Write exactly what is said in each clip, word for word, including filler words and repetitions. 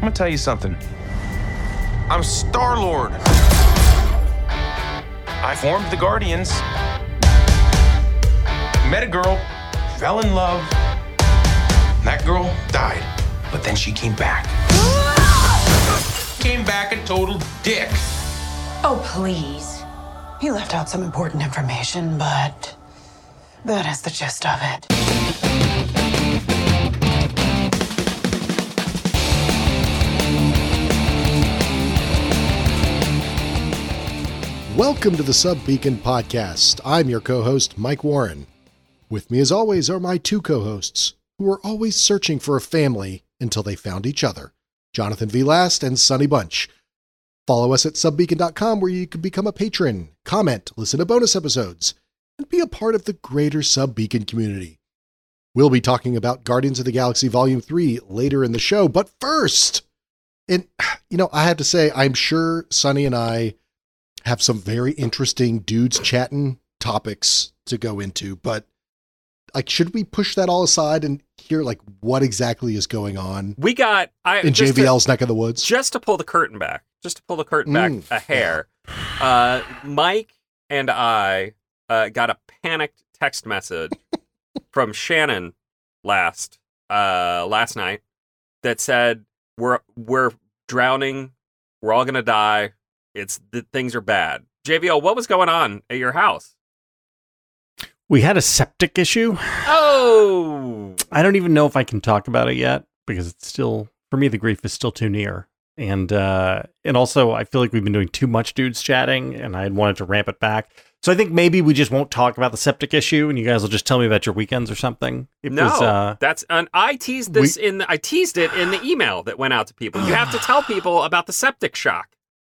gonna tell you something. I'm Star-Lord. I formed the Guardians. Met a girl, fell in love. That girl died, but then she came back. Came back a total dick. Oh, please. He left out some important information, but that is the gist of it. Welcome to the Sub Beacon Podcast. I'm your co-host, Mike Warren. With me, as always, are my two co-hosts, who were always searching for a family until they found each other, Jonathan V. Last and Sonny Bunch. Follow us at sub beacon dot com, where you can become a patron, comment, listen to bonus episodes, and be a part of the greater Sub Beacon community. We'll be talking about Guardians of the Galaxy Volume three later in the show, but first, and, you know, I have to say, I'm sure Sonny and I have some very interesting dudes chatting topics to go into, but like, should we push that all aside and hear like what exactly is going on? We got I, in J V L's to, neck of the woods. Just to pull the curtain back, just to pull the curtain Mm, back a hair. Yeah. Uh, Mike and I uh, got a panicked text message from Shannon last uh, last night that said we're we're drowning, we're all gonna die. It's the things are bad. J V L, what was going on at your house? We had a septic issue. Oh! I don't even know if I can talk about it yet because it's still, for me, the grief is still too near. And uh, and also, I feel like we've been doing too much dudes chatting, and I wanted to ramp it back. So I think maybe we just won't talk about the septic issue, and you guys will just tell me about your weekends or something. It no, was, uh, that's and I teased this we, in. The, I teased it in the email that went out to people. You have to tell people about the septic shock.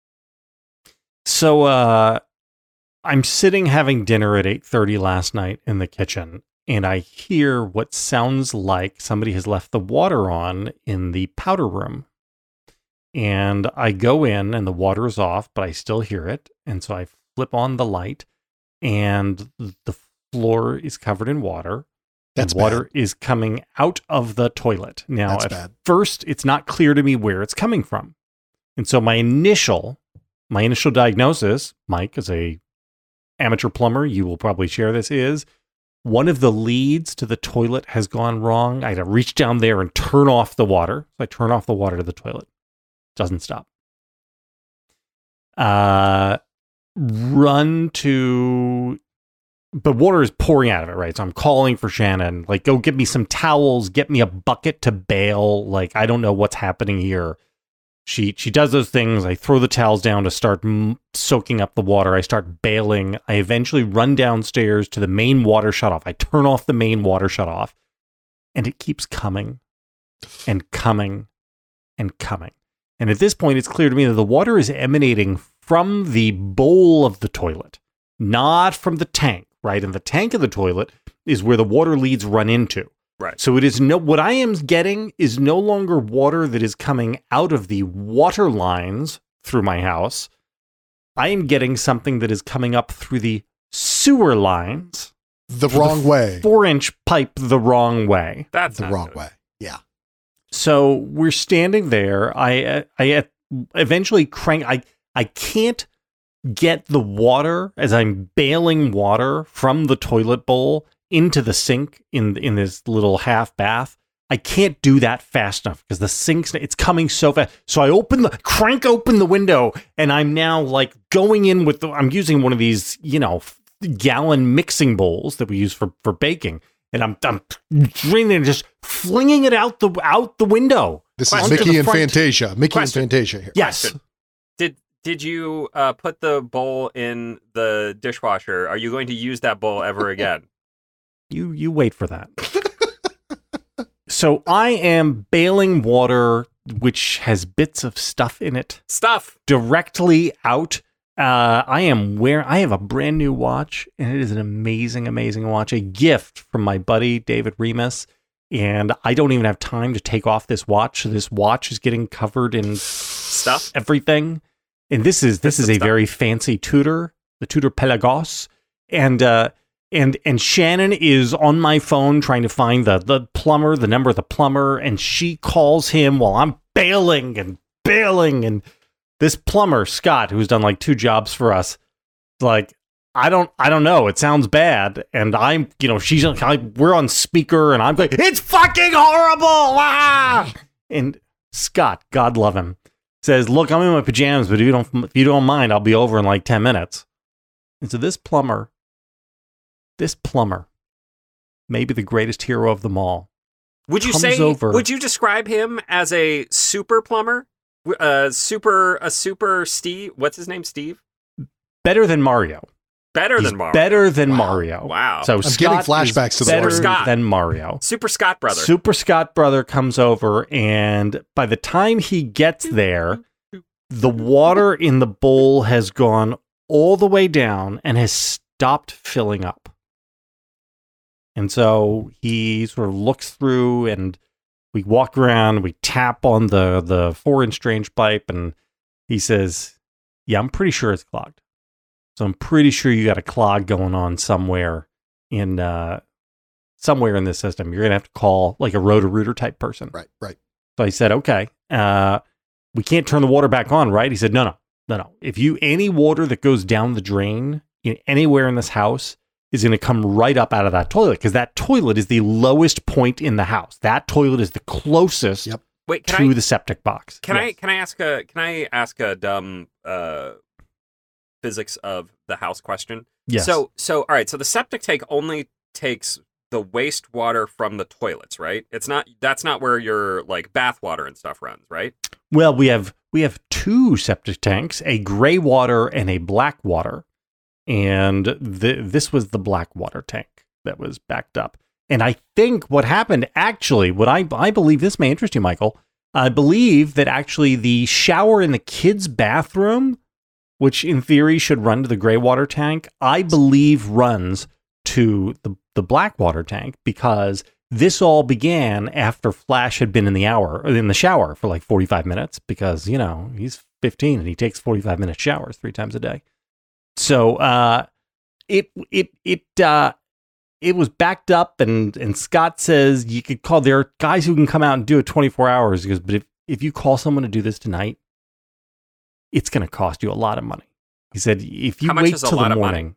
So uh, I'm sitting having dinner at eight thirty last night in the kitchen, and I hear what sounds like somebody has left the water on in the powder room. And I go in, and the water is off, but I still hear it. And so I flip on the light, and the floor is covered in water. That's and water bad. is coming out of the toilet. Now, That's at bad. first, it's not clear to me where it's coming from. And so my initial... My initial diagnosis, Mike, as a amateur plumber, you will probably share this, is one of the leads to the toilet has gone wrong. I had to reach down there and turn off the water. So I turn off the water to the toilet. Doesn't stop. Uh, run to... But water is pouring out of it, right? So I'm calling for Shannon. Like, go get me some towels. Get me a bucket to bail. Like, I don't know what's happening here. She she does those things. I throw the towels down to start m- soaking up the water. I start bailing. I eventually run downstairs to the main water shutoff. I turn off the main water shutoff, and it keeps coming and coming and coming. And at this point, it's clear to me that the water is emanating from the bowl of the toilet, not from the tank, right? And the tank of the toilet is where the water leads run into. Right. So it is no, what I am getting is no longer water that is coming out of the water lines through my house. I am getting something that is coming up through the sewer lines. The wrong the way. Four inch pipe the wrong way. That's The not wrong good. way. Yeah. So we're standing there. I, I eventually crank, I, I can't get the water as I'm bailing water from the toilet bowl into the sink in in this little half bath. I can't do that fast enough because the sink's, it's coming so fast. So I open the, crank open the window, and I'm now like going in with the, I'm using one of these, you know, gallon mixing bowls that we use for, for baking. And I'm, I'm draining and just flinging it out the, out the window. This Question. is Mickey and front. Fantasia. Mickey Question. and Fantasia here. Yes. Question. Did did you uh, put the bowl in the dishwasher? Are you going to use that bowl ever again? You you wait for that. So I am bailing water, which has bits of stuff in it, Stuff. directly out. Uh, I am wearing, I have a brand new watch, and it is an amazing, amazing watch. A gift from my buddy, David Remus. And I don't even have time to take off this watch. So this watch is getting covered in Stuff. everything. And this is, this Bits is of a stuff. very fancy Tudor, the Tudor Pelagos. And, uh, And and Shannon is on my phone trying to find the, the plumber, the number of the plumber, and she calls him while I'm bailing and bailing. And this plumber, Scott, who's done like two jobs for us, like, I don't, I don't know. It sounds bad. And I'm, you know, she's, I, we're on speaker and I'm like, it's fucking horrible. Ah! And Scott, God love him, says, look, I'm in my pajamas, but if you don't, if you don't mind, I'll be over in like ten minutes. And so this plumber, this plumber, maybe the greatest hero of them all. Would you comes say, over, would you describe him as a super plumber? Uh, super, a super Steve, what's his name? Steve? better than Mario. Better He's than Mario. Better than Wow. Mario. Wow. So I'm Scott getting flashbacks is to the better Super Scott. than Mario. Super Scott brother. Super Scott brother comes over, and by the time he gets there, the water in the bowl has gone all the way down and has stopped filling up. And so he sort of looks through, and we walk around, we tap on the, the four-inch drainage pipe, and he says, yeah, I'm pretty sure it's clogged. So I'm pretty sure you got a clog going on somewhere in uh, somewhere in this system. You're going to have to call like a Roto-Rooter type person. Right, right. So I said, okay, uh, we can't turn the water back on, right? He said, no, no, no, no. If you, any water that goes down the drain in, anywhere in this house is going to come right up out of that toilet, because that toilet is the lowest point in the house. That toilet is the closest Yep. Wait, to can I, the septic box. Can I Yes. can I ask a can I ask a dumb uh, physics of the house question? Yes. So so all right. So the septic tank only takes the wastewater from the toilets, right? It's not that's not where your like bath water and stuff runs, right? Well, we have we have two septic tanks, a gray water and a black water. And the, this was the black water tank that was backed up. And I think what happened, actually, what I, I believe, this may interest you, Michael, I believe that actually the shower in the kids' bathroom, which in theory should run to the gray water tank, I believe runs to the, the black water tank, because this all began after Flash had been in the hour, or in the shower for like forty-five minutes, because, you know, he's fifteen and he takes forty-five minute showers three times a day. So uh, it it it uh, it was backed up, and and Scott says you could call. There are guys who can come out and do it twenty-four hours. He goes, but if if you call someone to do this tonight, it's going to cost you a lot of money. He said if you How much wait is a till lot the of money? morning.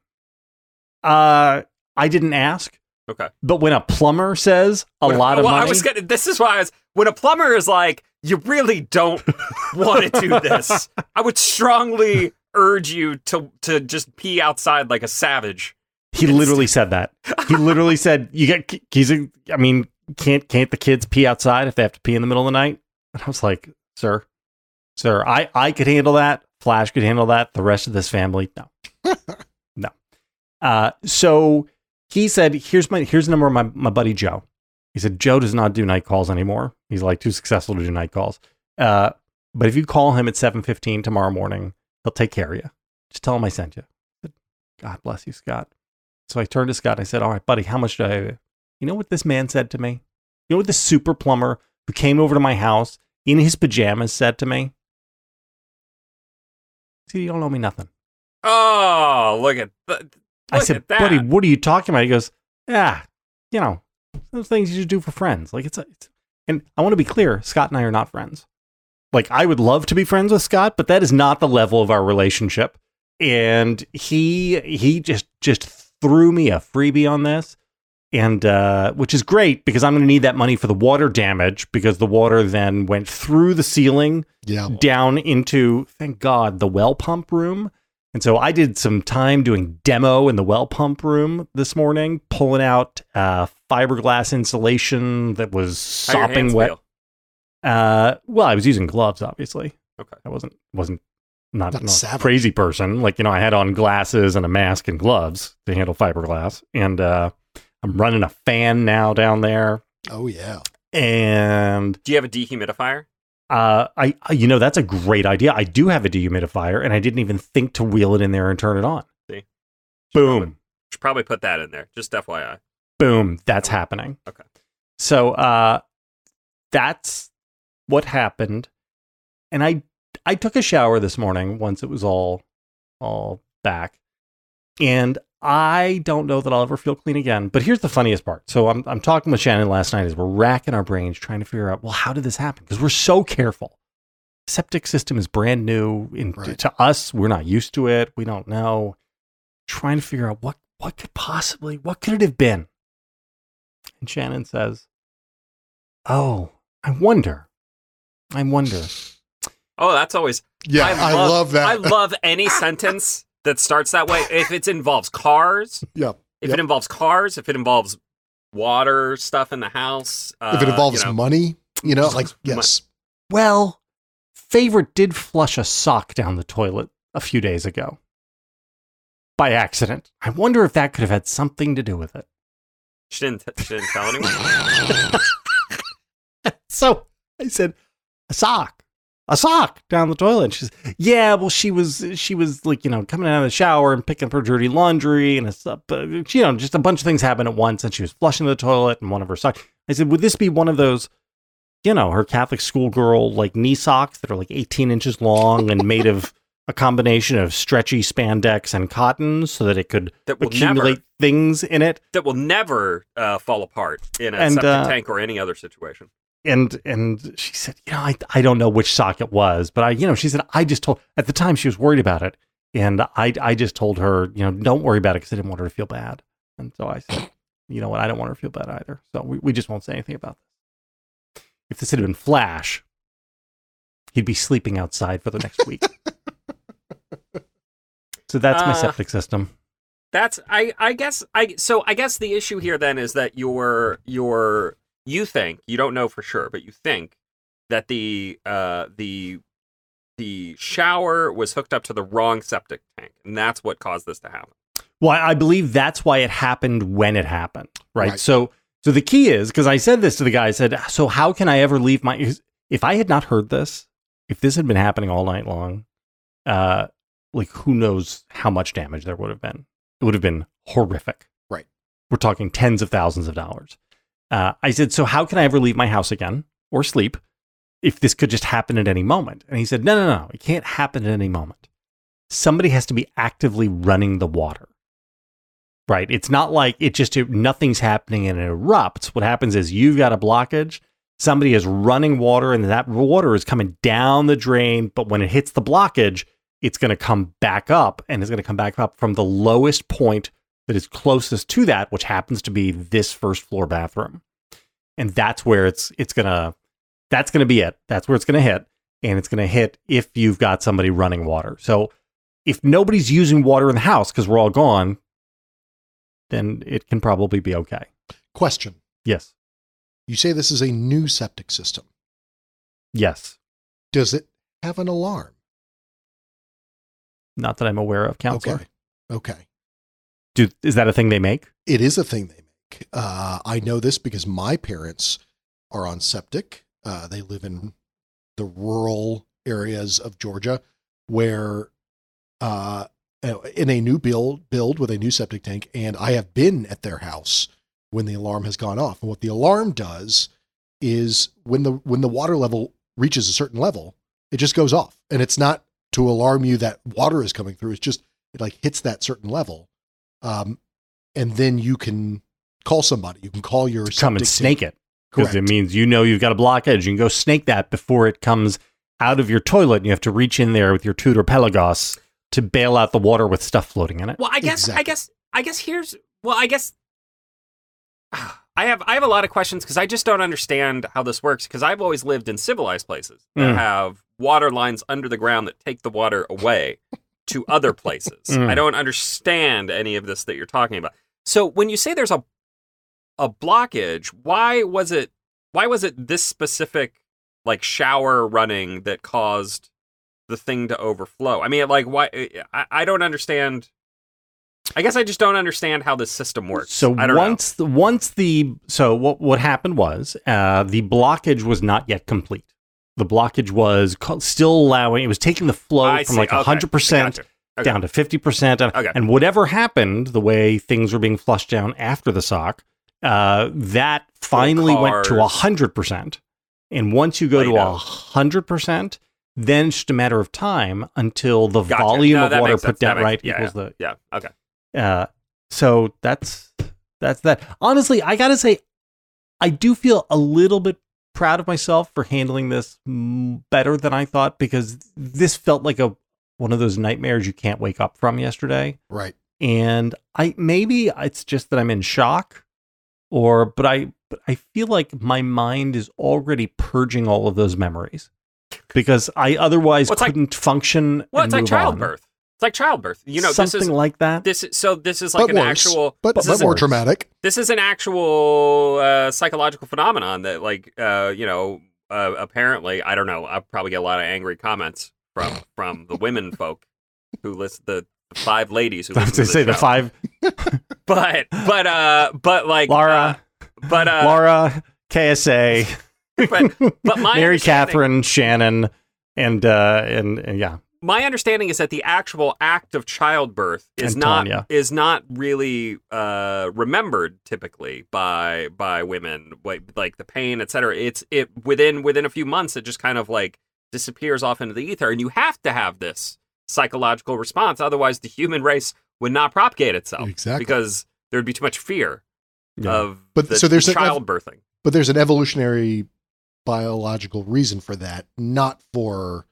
Uh, I didn't ask, Okay. but when a plumber says a When- lot of well, money, I was gonna, this is why I was when a plumber is like, you really don't want to do this. I would strongly urge you to to just pee outside like a savage. he literally said that. He literally said, "You get." He's. a- I mean, can't can't the kids pee outside if they have to pee in the middle of the night? And I was like, "Sir, sir, I I could handle that. Flash could handle that. The rest of this family, no, no." Uh, so he said, "Here's my here's the number of my my buddy Joe." He said, "Joe does not do night calls anymore. He's like too successful to do night calls. Uh, but if you call him at seven fifteen tomorrow morning, he'll take care of you. Just tell him I sent you." I said, God bless you, Scott. So I turned to Scott. I said, all right, buddy, how much do I owe you? You know what this man said to me? You know what this super plumber who came over to my house in his pajamas said to me? See, you don't owe me nothing. Oh, look at th- look I said, at that. buddy, what are you talking about? He goes, yeah, you know, those things you just do for friends. Like it's, a, it's, and I want to be clear, Scott and I are not friends. Like I would love to be friends with Scott, but that is not the level of our relationship. And he, he just, just threw me a freebie on this. And, uh, which is great because I'm going to need that money for the water damage, because the water then went through the ceiling Yeah. down into, thank God, the well pump room. And so I did some time doing demo in the well pump room this morning, pulling out uh, fiberglass insulation that was How your sopping hands wet. feel? Uh, well, I was using gloves, obviously. Okay. I wasn't wasn't not, Not not a savage. crazy person. Like, you know, I had on glasses and a mask and gloves to handle fiberglass. And uh, I'm running a fan now down there. Oh, yeah. And Do you have a dehumidifier? uh, I, I- you know, that's a great idea. I do have a dehumidifier, and I didn't even think to wheel it in there and turn it on. See? Boom. Should probably put that in there. Just F Y I. Boom. That's happening. Okay. So uh, that's what happened. And I I took a shower this morning once it was all all back. And I don't know that I'll ever feel clean again. But here's the funniest part. So I'm I'm talking with Shannon last night as we're racking our brains trying to figure out, well, how did this happen? Because we're so careful. septic system is brand new in, Right. to us. We're not used to it. We don't know. Trying to figure out what, what could possibly, what could it have been? And Shannon says, oh, I wonder. I wonder. Oh, that's always. Yeah, I love that. I love any sentence that starts that way. If it involves cars, Yep. if Yep. it involves cars, if it involves water stuff in the house, uh, If it involves you know, money, you know, like, yes. Well, Favorite did flush a sock down the toilet a few days ago. By accident. I wonder if that could have had something to do with it. she didn't. T- she didn't tell anyone. So I said, a sock, a sock down the toilet. And she says, yeah, well, she was, she was like, you know, coming out of the shower and picking up her dirty laundry and it's, uh, you know, just a bunch of things happened at once. And she was flushing the toilet and one of her socks. I said, would this be one of those, you know, her Catholic schoolgirl, like knee socks that are like eighteen inches long and made of a combination of stretchy spandex and cotton so that it could That will accumulate never- things in it? That will never uh, fall apart in a And, septic uh, tank or any other situation. And and she said, you know, I I don't know which sock it was, but I, you know, she said, I just told, at the time she was worried about it. And I I just told her, you know, don't worry about it because I didn't want her to feel bad. And so I said, you know what, I don't want her to feel bad either. So we, we just won't say anything about this. If this had been Flash, he'd be sleeping outside for the next week. So that's my Uh, septic system. That's I I guess I so I guess the issue here then is that your your you think, you don't know for sure, but you think that the uh the the shower was hooked up to the wrong septic tank, and that's what caused this to happen. Well, I believe that's why it happened when it happened, right? Right. So, so the key is, because I said this to the guy, I said, so how can I ever leave my, if I had not heard this, if this had been happening all night long, uh, like who knows how much damage there would have been. It would have been horrific. Right. We're talking tens of thousands of dollars. Uh, I said, so how can I ever leave my house again or sleep if this could just happen at any moment? And he said, no, no, no, it can't happen at any moment. Somebody has to be actively running the water. Right. It's not like it just, it, nothing's happening and it erupts. What happens is you've got a blockage. Somebody is running water and that water is coming down the drain. But when it hits the blockage, it's going to come back up and it's going to come back up from the lowest point that is closest to that, which happens to be this first floor bathroom. And that's where it's, it's going to, that's going to be it. That's where it's going to hit. And it's going to hit if you've got somebody running water. So if nobody's using water in the house because we're all gone, then it can probably be okay. Question. Yes. You say this is a new septic system. Yes. Does it have an alarm? Not that I'm aware of, counselor. Okay. Okay. Do, is that a thing they make? It is a thing they make. Uh, I know this because my parents are on septic. Uh, they live in the rural areas of Georgia where, uh, in a new build, build with a new septic tank. And I have been at their house when the alarm has gone off. And what the alarm does is when the, when the water level reaches a certain level, it just goes off. And it's not to alarm you that water is coming through. It's just, it like hits that certain level. Um, and then you can call somebody. You can call your Come and septic snake tank. it. Because Correct. it means you know you've got a blockage. You can go snake that before it comes out of your toilet. And you have to reach in there with your Tudor Pelagos to bail out the water with stuff floating in it. Well, I guess, I Exactly. guess, I guess here's, well, I guess I have, I have a lot of questions because I just don't understand how this works because I've always lived in civilized places that Mm. have water lines under the ground that take the water away to other places. Mm. I don't understand any of this that you're talking about. So when you say there's a a blockage, why was it, why was it this specific like shower running that caused the thing to overflow? I mean, like, why? I, I don't understand. I guess I just don't understand how this system works. So I don't once the once the so what what happened was uh, the blockage was not yet complete. The blockage was co- still allowing. It was taking the flow I from see. like Okay. hundred percent Gotcha. Okay. down to fifty percent. Okay. And whatever happened, the way things were being flushed down after the sock, uh, that finally went to cars. hundred percent. And once you go to Play-Doh. hundred percent, then it's just a matter of time until the Gotcha. volume No, of that water makes put sense. That down makes- right yeah, equals yeah. the Yeah. Okay. uh, so that's that's that. Honestly, I gotta say, I do feel a little bit proud of myself for handling this mm, better than I thought, because this felt like a one of those nightmares you can't wake up from yesterday. Right. And I maybe it's just that I'm in shock, or but I but I feel like my mind is already purging all of those memories because I otherwise well, couldn't like, function. Well, and it's like move childbirth. on. It's like childbirth. You know, something this is like that. This is, so this is like but an worse, actual, but, this but is more a, traumatic. This is an actual uh, psychological phenomenon that, like, uh, you know, uh, apparently, I don't know. I'll probably get a lot of angry comments from from the women folk who listen, the, the five ladies who I was listen to to say the, the show. five. But but uh but like Laura, uh, but uh, Laura, K S A, but but my Mary understanding- Catherine, Shannon, and uh, and, and yeah. My understanding is that the actual act of childbirth is And not Tanya. is not really uh, remembered typically by by women, like, like the pain, et cetera. It's it within within a few months, it just kind of like disappears off into the ether, and you have to have this psychological response, otherwise the human race would not propagate itself. Exactly. Because there'd be too much fear Yeah. of But the, so there's the an ev- childbirthing. But there's an evolutionary biological reason for that, not for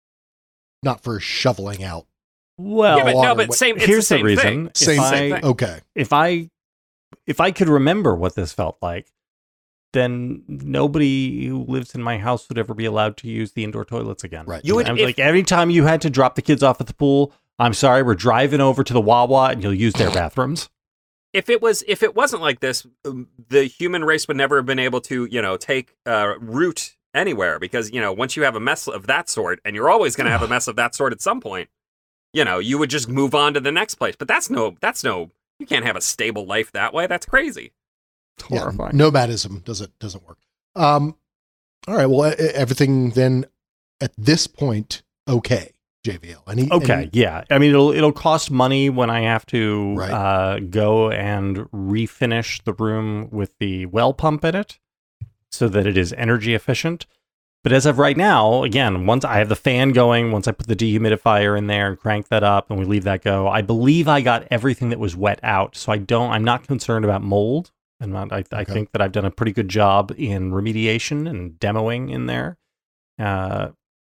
not for shoveling out. Well, yeah, but water, no, but what- same. It's here's the the same reason. thing. If Same I, thing. Okay. if I if I could remember what this felt like, then nobody who lives in my house would ever be allowed to use the indoor toilets again. Right. You would- I was if- like, every time you had to drop the kids off at the pool, I'm sorry, we're driving over to the Wawa and you'll use their bathrooms. If it was, if it wasn't like this, um, the human race would never have been able to, you know, take uh, root anywhere, because, you know, once you have a mess of that sort, and you're always going to have a mess of that sort at some point, you know, you would just move on to the next place. But that's no, that's no, you can't have a stable life that way. That's crazy. Yeah, Horrifying. nomadism doesn't doesn't work. Um, all right. Well, e- everything then at this point, okay, J V L. Any, Okay, any- yeah. I mean, it'll it'll cost money when I have to Right. uh, go and refinish the room with the well pump in it, so that it is energy efficient. But as of right now, again, once I have the fan going, once I put the dehumidifier in there and crank that up, and we leave that go, I believe I got everything that was wet out. So I don't. I'm not concerned about mold. I'm not. I, I Okay. think that I've done a pretty good job in remediation and demoing in there. Uh,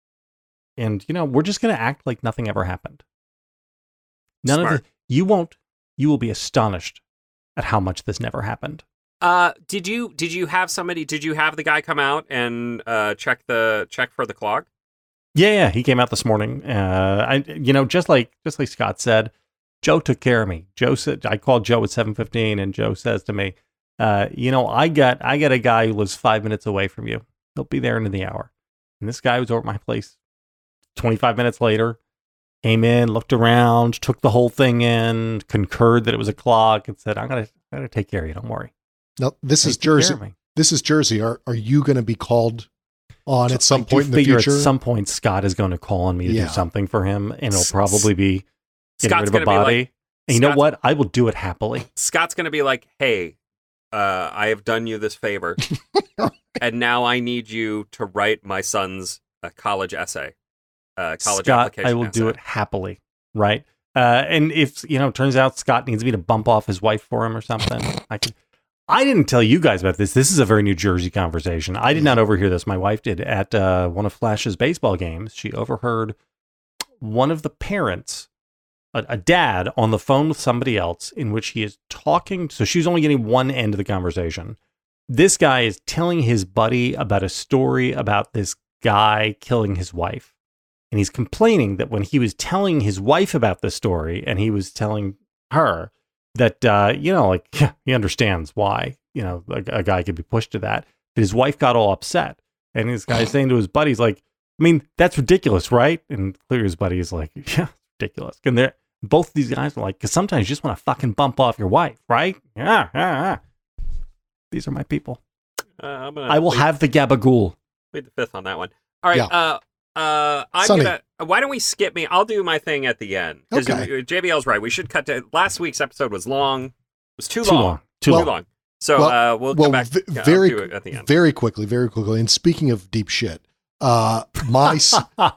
and you know, we're just going to act like nothing ever happened. None Smart. of the, you won't, you will be astonished at how much this never happened. Uh, did you, did you have somebody, did you have the guy come out and uh, check the, check for the clog? Yeah, yeah, he came out this morning. Uh, I, you know, just like, just like Scott said, Joe took care of me. Joe said, I called Joe at seven fifteen and Joe says to me, uh, you know, I got, I got a guy who lives five minutes away from you. He'll be there in the hour. And this guy was over at my place twenty-five minutes later, came in, looked around, took the whole thing in, concurred that it was a clog, and said, I'm going to, I'm going to take care of you. Don't worry. No, this He is took care Jersey. of me. This is Jersey. Are are you going to be called on at some I do point in the figure future? At some point, Scott is going to call on me to Yeah. do something for him, and it'll S- probably be getting Scott's rid of a gonna be body. like- and you know Scott's- what? I will do it happily. Scott's going to be like, hey, uh, I have done you this favor, and now I need you to write my son's uh, college essay, uh, college Scott, application I will essay. do it happily, right? Uh, and if you know, it turns out Scott needs me to bump off his wife for him or something, I could. I didn't tell you guys about this. This is a very New Jersey conversation. I did not overhear this. My wife did at uh, one of Flash's baseball games. She overheard one of the parents, a, a dad, on the phone with somebody else, in which he is talking. So she's only getting one end of the conversation. This guy is telling his buddy about a story about this guy killing his wife. And he's complaining that when he was telling his wife about this story, and he was telling her that, uh, you know, like, yeah, he understands why, you know, a, a guy could be pushed to that. But his wife got all upset. And this guy's saying to his buddies, like, I mean, that's ridiculous, right? And clearly his buddy is like, yeah, it's ridiculous. And they're, both of these guys are like, because sometimes you just want to fucking bump off your wife, right? Yeah, yeah, yeah. These are my people. Uh, I'm gonna I will plead, have the gabagool. plead the fifth on that one. All right. Yeah. Uh, uh, I'm Sonny. gonna. Why don't we skip me? I'll do my thing at the end. 'Cause Okay. J B L's right. We should cut to last week's episode was long. It was too, Too long. long. Too Too long. long. So Well- uh, we'll well, come back. v- yeah, I'll very, do it at the end. very quickly, very quickly. And speaking of deep shit, uh, my s-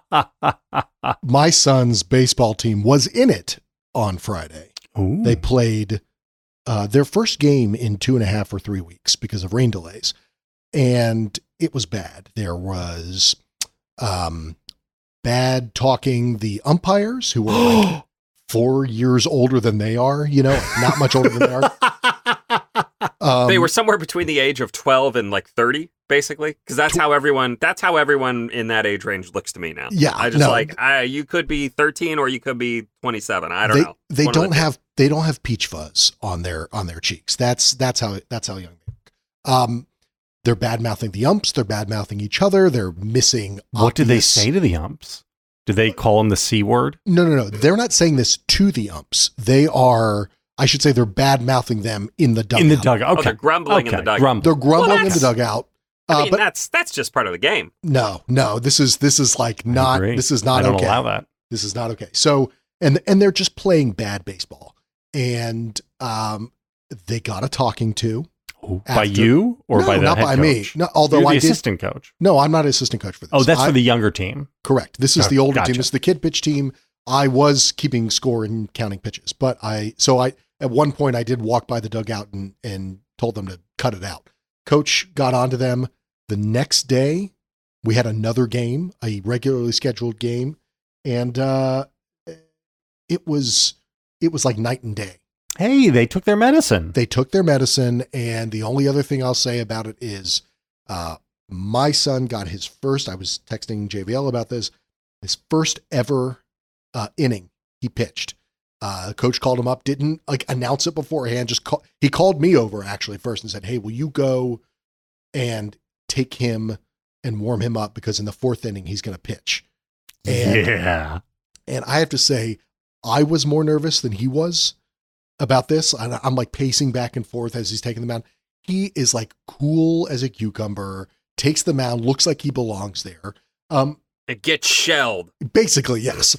my son's baseball team was in it on Friday. Ooh. They played uh, their first game in two and a half or three weeks because of rain delays. and it was bad. There was um, bad talking the umpires who were like four years older than they are, you know, not much older than they are. Um, they were somewhere between the age of twelve and like thirty, basically, because that's how everyone that's how everyone in that age range looks to me now. Yeah, I just no, like I, you could be thirteen or you could be twenty-seven. I don't they, know. They One of the don't two. have they don't have peach fuzz on their on their cheeks. That's that's how that's how young they are. Um, they're bad mouthing the umps. They're bad mouthing each other. They're missing. What did they obvious- say to the umps? Did they call them the C word? No, no, no. They're not saying this to the umps. They are. I should say they're bad mouthing them in the dugout. In the dugout. Okay. Oh, they're grumbling in Okay, the dugout. grumbling. They're grumbling Well, in the that's- dugout. I Uh, mean, but that's that's just part of the game. no, no. This is this is like not. agree. This is not I don't okay. allow that. This is not okay. So and and they're just playing bad baseball, and um, they got a talking to. Ooh, by After- you or no, by the not head by coach? me. No, although You're the I did. assistant coach. No, I'm not an assistant coach for this. Oh, that's I- for the younger team. correct. This is Oh, the older gotcha. team. This is the kid pitch team. I was keeping score and counting pitches, but I so I at one point I did walk by the dugout and and told them to cut it out. Coach got onto them. The next day, we had another game, a regularly scheduled game, and uh, it was it was like night and day. Hey, they took their medicine. They took their medicine, and the only other thing I'll say about it is uh, my son got his first, I was texting J V L about this, his first ever uh, inning he pitched. Uh, coach called him up, didn't like announce it beforehand, just call, he called me over actually first and said, hey, will you go and take him and warm him up because in the fourth inning he's going to pitch. And, yeah. and I have to say, I was more nervous than he was about this. I, I'm like pacing back and forth as he's taking the mound. He is like cool as a cucumber, takes the mound, looks like he belongs there. Um, It gets shelled. basically, yes.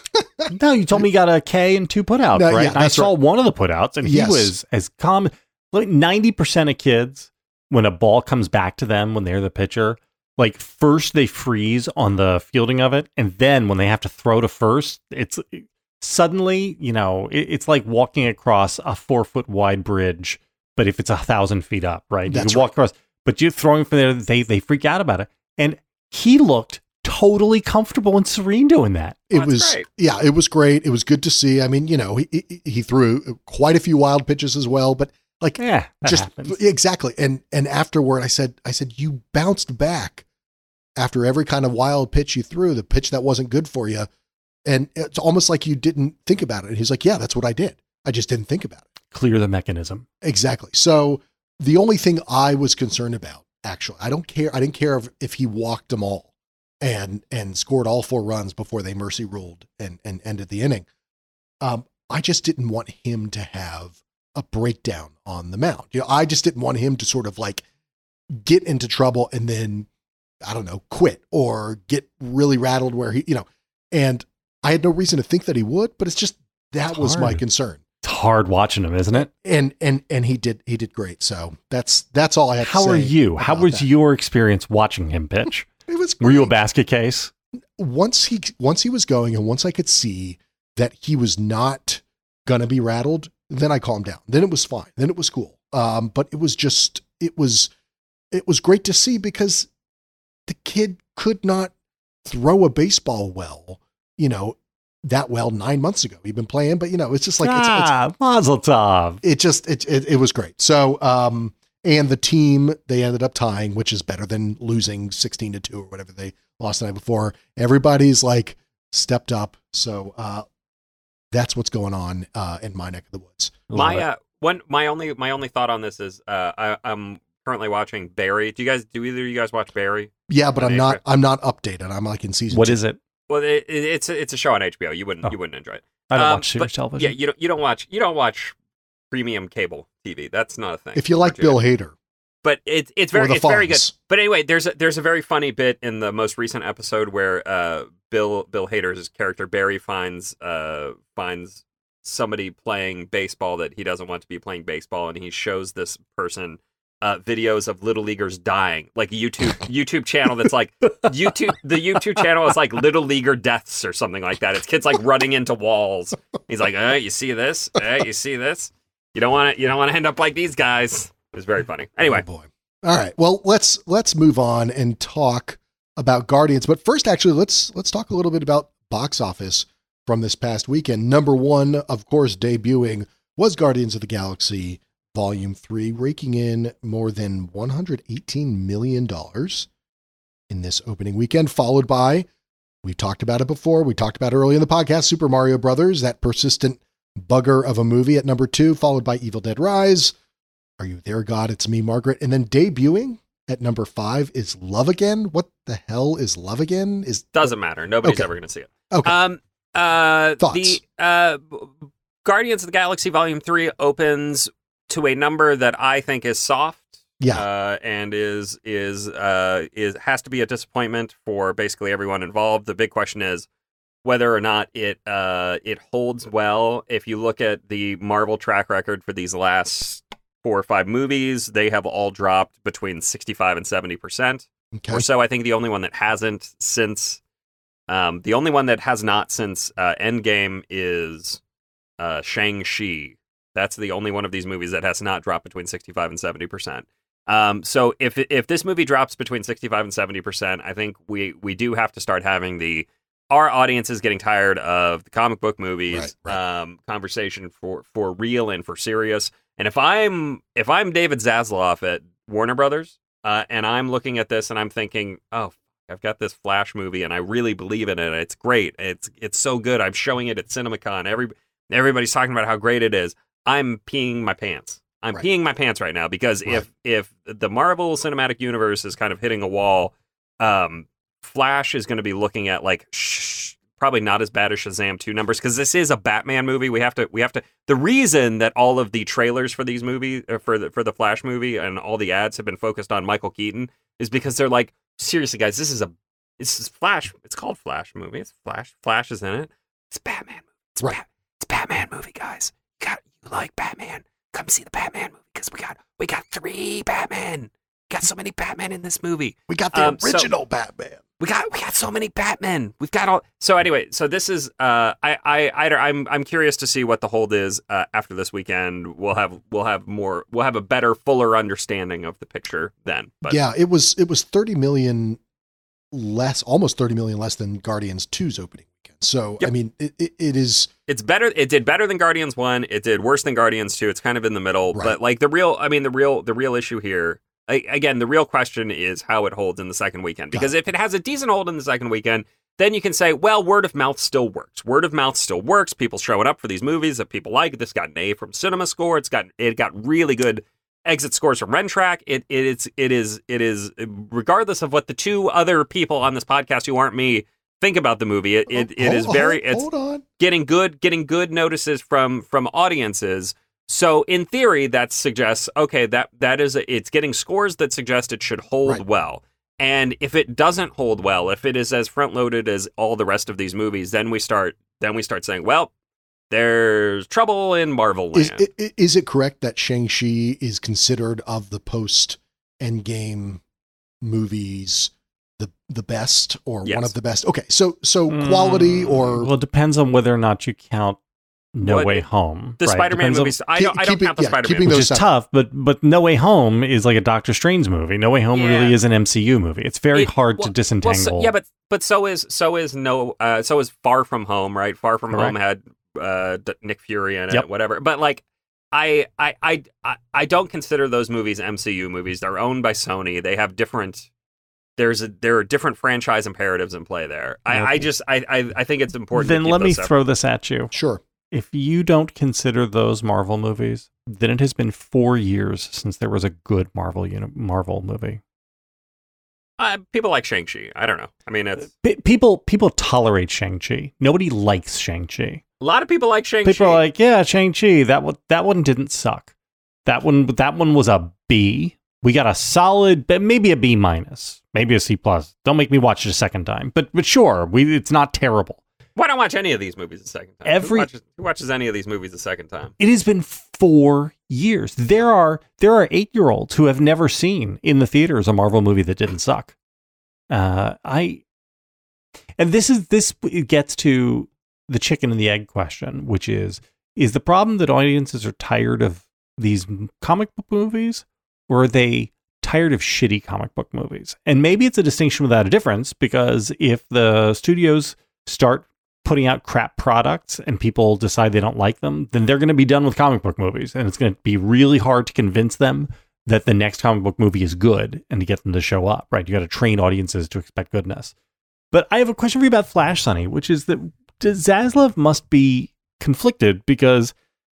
No, you told me you got a K and two putouts, No, right? yeah, And I that's saw right. one of the putouts, and he Yes. was as calm. Like ninety percent of kids, when a ball comes back to them when they're the pitcher, like first they freeze on the fielding of it, and then when they have to throw to first, it's suddenly, you know, it, it's like walking across a four foot wide bridge, but if it's a thousand feet up, right? That's you can walk across, but you're throwing from there, they they freak out about it, and he looked totally comfortable and serene doing that. It That's was, great. yeah, it was great. It was good to see. I mean, you know, he, he, he threw quite a few wild pitches as well, but like, Yeah, that just happens. exactly. And, and afterward I said, I said, you bounced back after every kind of wild pitch you threw, the pitch that wasn't good for you. And it's almost like you didn't think about it. And he's like, yeah, that's what I did. I just didn't think about it. Clear the mechanism. Exactly. So the only thing I was concerned about, actually, I don't care. I didn't care if, if he walked them all and, and scored all four runs before they mercy ruled and, and ended the inning. Um, I just didn't want him to have a breakdown on the mound. You know, I just didn't want him to sort of like get into trouble and then, I don't know, quit or get really rattled where he, you know, and I had no reason to think that he would, but it's just, that It's was my hard. concern. It's hard watching him, isn't it? And, and, and he did, he did great. So that's, that's all I have How to say. are you? How about was that. your experience watching him pitch? It was Were you a great. basket case? once he once he was going and once I could see that he was not gonna be rattled, then I calmed down. Then it was fine. Then it was cool. Um, but it was just it was it was great to see because the kid could not throw a baseball well, you know, that well nine months ago. He'd been playing, but you know, it's just like it's, it's ah, Mazel tov. it just it, it it was great. So um and the team, they ended up tying, which is better than losing sixteen to two or whatever they lost the night before. Everybody's like stepped up. So uh that's what's going on uh in my neck of the woods. My Love it. uh, one my only my only thought on this is uh, I, I'm currently watching Barry. Do you guys do either of you guys watch Barry? Yeah, but On I'm not H B O. I'm not updated. I'm like in season What two. is it? Well, it, it, it's a, it's a show on H B O. You wouldn't Oh. you wouldn't enjoy it. I don't Um, watch series but, television. Yeah, you don't you don't watch you don't watch premium cable T V. That's not a thing. If you like Virginia. Bill Hader. But it's it's Or very the it's very good. Fonz. But anyway, there's a, there's a very funny bit in the most recent episode where uh, Bill Bill Hader's character Barry finds uh, finds somebody playing baseball that he doesn't want to be playing baseball, and he shows this person uh, videos of little leaguers dying, like a YouTube YouTube channel that's like YouTube the YouTube channel is like Little Leaguer Deaths or something like that. It's kids like running into walls. He's like, "Uh, you see this? Uh, you see this? You don't want to you don't want to end up like these guys." It was very funny. Anyway, Oh boy. All right. Well, let's let's move on and talk about Guardians. But first, actually, let's let's talk a little bit about box office from this past weekend. Number one, of course, debuting was Guardians of the Galaxy Volume three, raking in more than one hundred eighteen million dollars in this opening weekend, followed by, we talked about it before, we talked about it early in the podcast, Super Mario Brothers, that persistent bugger of a movie at number two, followed by Evil Dead Rise. Are You There, God? It's Me, Margaret. And then debuting at number five is Love Again. What the hell is Love Again? Is Doesn't matter. Nobody's okay. ever going to see it. Okay. Um, uh, Thoughts? The uh, Guardians of the Galaxy Volume three opens to a number that I think is soft. Yeah. Uh, and is is uh, is has to be a disappointment for basically everyone involved. The big question is whether or not it uh, it holds well. If you look at the Marvel track record for these last four or five movies, they have all dropped between sixty-five and seventy percent Okay. or so. I think the only one that hasn't since um, the only one that has not since uh, Endgame is uh, Shang-Chi. That's the only one of these movies that has not dropped between sixty-five and seventy percent. Um, so if if this movie drops between sixty-five and seventy percent, I think we we do have to start having the our audience is getting tired of the comic book movies Right, right. Um, conversation for for real and for serious. And if I'm if I'm David Zaslav at Warner Brothers uh, and I'm looking at this and I'm thinking, oh, I've got this Flash movie and I really believe in it. It's great. It's it's so good. I'm showing it at CinemaCon. Every everybody's talking about how great it is. I'm peeing my pants. I'm Right. peeing my pants right now because Right. if if the Marvel Cinematic Universe is kind of hitting a wall, um, Flash is going to be looking at like shh, probably not as bad as Shazam two numbers because this is a Batman movie. We have to we have to. The reason that all of the trailers for these movies uh, for the for the Flash movie and all the ads have been focused on Michael Keaton is because they're like, seriously, guys, this is a this is Flash. It's called Flash movie. It's Flash. Flash is in it. It's Batman. It's Right. Bat, it's Batman movie, guys. You got you like Batman? Come see the Batman movie because we got we got three Batman. Got so many Batman in this movie. We got the Um, so- original Batman. We got we got so many Batmen. We've got all. So anyway, so this is uh I I, I I'm I'm curious to see what the hold is uh, after this weekend. We'll have we'll have more we'll have a better fuller understanding of the picture then. But Yeah, it was it was thirty million less, almost thirty million less than Guardians two's opening weekend. So, Yep. I mean, it, it, it is it's better. It did better than Guardians one. It did worse than Guardians two. It's kind of in the middle. Right. But like the real, I mean the real the real issue here. I, again, the real question is how it holds in the second weekend. Because if it has a decent hold in the second weekend, then you can say, well, word of mouth still works. Word of mouth still works. People showing up for these movies that people like. This got an A from Cinema Score. It's got it got really good exit scores from Rentrack. It it is it is it is regardless of what the two other people on this podcast who aren't me think about the movie. It it, it is Hold- very hold- it's hold on. getting good getting good notices from from audiences. So in theory, that suggests okay that that is a, it's getting scores that suggest it should hold Right. well. And if it doesn't hold well, if it is as front loaded as all the rest of these movies, then we start then we start saying, well, there's trouble in Marvel Is, land. i- is it correct that Shang-Chi is considered of the post Endgame movies the the best or Yes. one of the best? Okay, so so quality Mm, or well, it depends on whether or not you count No What- Way Home. the right? Spider-Man Depends on- movies. I don't. I don't keeping- count the yeah, Spider-Man. keeping which those is separate. tough, but but No Way Home is like a Doctor Strange movie. No Way Home Yeah. really is an M C U movie. It's very It- hard well- to Well, disentangle. so, yeah, but but so is so is no uh, so is Far From Home, right? Far From Correct. Home had uh, D- Nick Fury in it, Yep. whatever. But like, I, I I I I don't consider those movies M C U movies. They're owned by Sony. They have different. There's a, there are different franchise imperatives in play there. I, I Okay. just I, I I think it's important. then to keep let me those separate. throw this at you. sure. If you don't consider those Marvel movies, then it has been four years since there was a good Marvel uni- Marvel movie. Uh, people like Shang-Chi. I don't know. I mean, it's P- people people tolerate Shang-Chi. Nobody likes Shang-Chi. a lot of people like Shang-Chi. People are like, yeah, Shang-Chi. That one, that one didn't suck. That one, that one was a B. We got a solid, but maybe a B minus, maybe a C plus. Don't make me watch it a second time. But but sure, we it's not terrible. Why don't watch any of these movies a second time? Every- who watches, who watches any of these movies a second time? It has been four years. There are there are eight year olds who have never seen in the theaters a Marvel movie that didn't suck. Uh, I and this is this gets to the chicken and the egg question, which is is the problem that audiences are tired of these comic book movies, or are they tired of shitty comic book movies. And maybe it's a distinction without a difference, because if the studios start putting out crap products and people decide they don't like them, then they're going to be done with comic book movies. And it's going to be really hard to convince them that the next comic book movie is good and to get them to show up, right? You got to train audiences to expect goodness. But I have a question for you about Flash, Sonny, which is that Zaslav must be conflicted because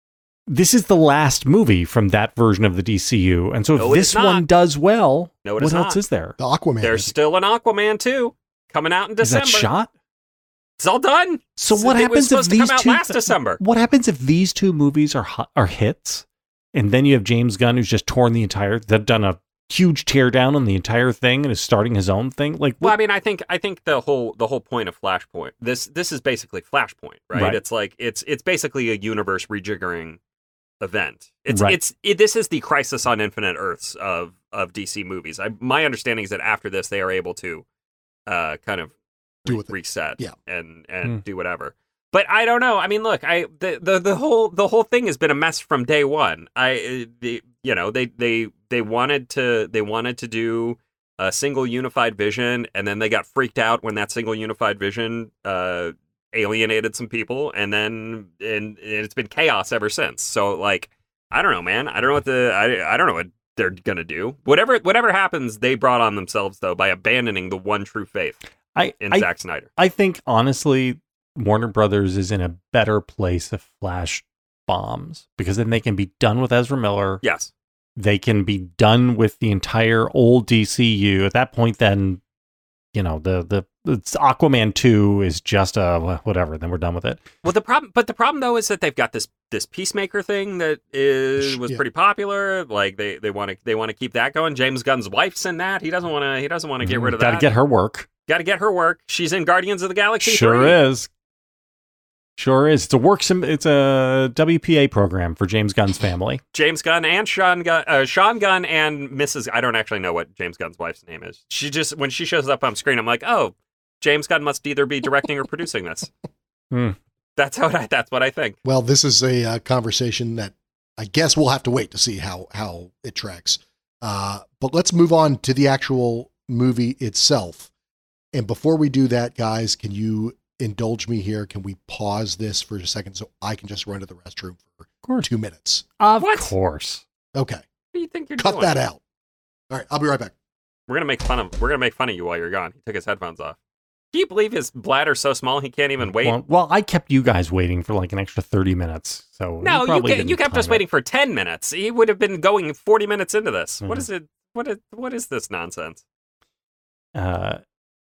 this is the last movie from that version of the D C U. And so if No, it this is not. one does well, No, it what is else not. is there? The Aquaman. There's is- still an Aquaman two coming out in Is that December. shot? It's all done. So It's- what it was happens if supposed to these come out two last December? What happens if these two movies are hu- are hits, and then you have James Gunn who's just torn the entire, that done a huge teardown on the entire thing and is starting his own thing? Like, Well, I what, mean, I think I think the whole the whole point of Flashpoint. This this is basically Flashpoint, right? Right. It's like it's it's basically a universe rejiggering event. It's Right. it's it, this is the Crisis on Infinite Earths of of D C movies. I, my understanding is that after this, they are able to uh, kind of Do re- with it. reset, Yeah. and and Hmm. do whatever. But I don't know. I mean, look, I the, the the whole the whole thing has been a mess from day one. I the you know they they they wanted to they wanted to do a single unified vision, and then they got freaked out when that single unified vision uh, alienated some people, and then and, and it's been chaos ever since. So like, I don't know, man. I don't know what the I I don't know what they're gonna do. Whatever whatever happens, they brought on themselves though by abandoning the one true faith I in I, Zack Snyder. I think honestly, Warner Brothers is in a better place if Flash bombs, because then they can be done with Ezra Miller. Yes. They can be done with the entire old D C U. At that point, then, you know, the the it's Aquaman two is just a whatever. Then we're done with it. Well, the problem, but the problem though is that they've got this this Peacemaker thing that is was Yeah. pretty popular. Like they they want to they want to keep that going. James Gunn's wife's in that. He doesn't want to he doesn't want to get rid of Got that. to get her work. Got to get her work. She's in Guardians of the Galaxy. Sure three. is. Sure is. It's a work. Sim- it's a W P A program for James Gunn's family. James Gunn and Sean Gunn, uh, Sean Gunn and Missus I don't actually know what James Gunn's wife's name is. She just when she shows up on screen, I'm like, oh, James Gunn must either be directing or producing this. Hmm. That's how I, that's what I think. Well, this is a uh, conversation that I guess we'll have to wait to see how how it tracks. Uh, but let's move on to the actual movie itself. And before we do that, guys, can you indulge me here? Can we pause this for a second so I can just run to the restroom for course. two minutes? Of What? course. Okay, What do you think you're cut doing? that out. All right, I'll be right back. We're gonna make fun of we're gonna make fun of you while you're gone. He took his headphones off. Can you believe his bladder's so small he can't even wait? Well, well, I kept you guys waiting for like an extra thirty minutes. So no, you probably ke- didn't you kept us time it. waiting for ten minutes. He would have been going forty minutes into this. What Mhm. is it? What is what is this nonsense? Uh,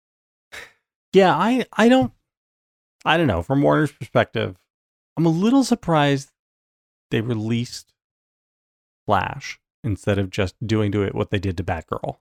yeah, I, I don't, I don't know. From Warner's perspective, I'm a little surprised they released Flash instead of just doing to it what they did to Batgirl.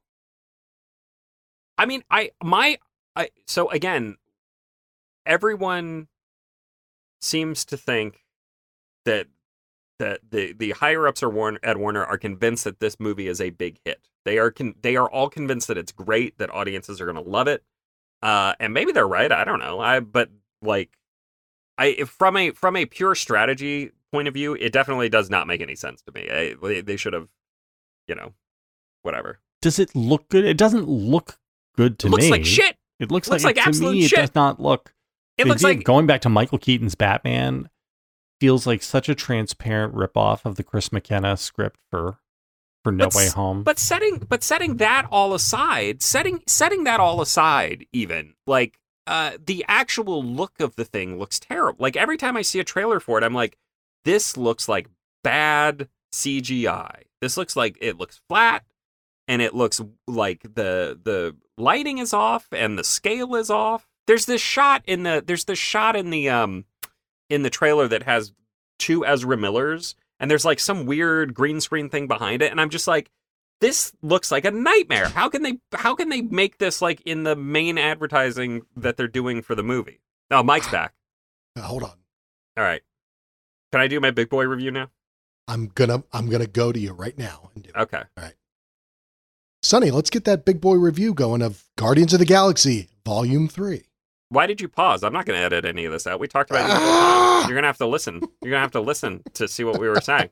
I mean, I my I so again, everyone seems to think that that the the higher ups are Warner, at Warner are convinced that this movie is a big hit. They are con- they are all convinced that it's great, that audiences are going to love it. Uh, and maybe they're right. I don't know. I but like I if from a from a pure strategy point of view, it definitely does not make any sense to me. I, they, they should have, you know, whatever. Does it look good? It doesn't look good to It looks me. like shit. It looks, Looks like, like to absolute me, shit. It does not look. It the looks idea of like going back to Michael Keaton's Batman feels like such a transparent ripoff of the Chris McKenna script for for No But Way s- Home. But setting but setting that all aside, setting setting that all aside, even like uh, the actual look of the thing looks terrible. Like every time I see a trailer for it, I'm like, this looks like bad C G I. This looks like it looks flat, and it looks like the the lighting is off and the scale is off. There's this shot in the there's this shot in the um in the trailer that has two Ezra Millers, and there's like some weird green screen thing behind it, and I'm just like, this looks like a nightmare. How can they how can they make this like in the main advertising that they're doing for the movie? Oh, Mike's back. Uh, hold on. All right. Can I do my big boy review now? I'm gonna I'm gonna go to you right now and do it. Okay. Sonny, let's get that big boy review going of Guardians of the Galaxy Volume Three. Why did you pause? I'm not going to edit any of this out. We talked about it the whole Ah! time. You're going to have to listen. You're going to have to listen to see what we were saying.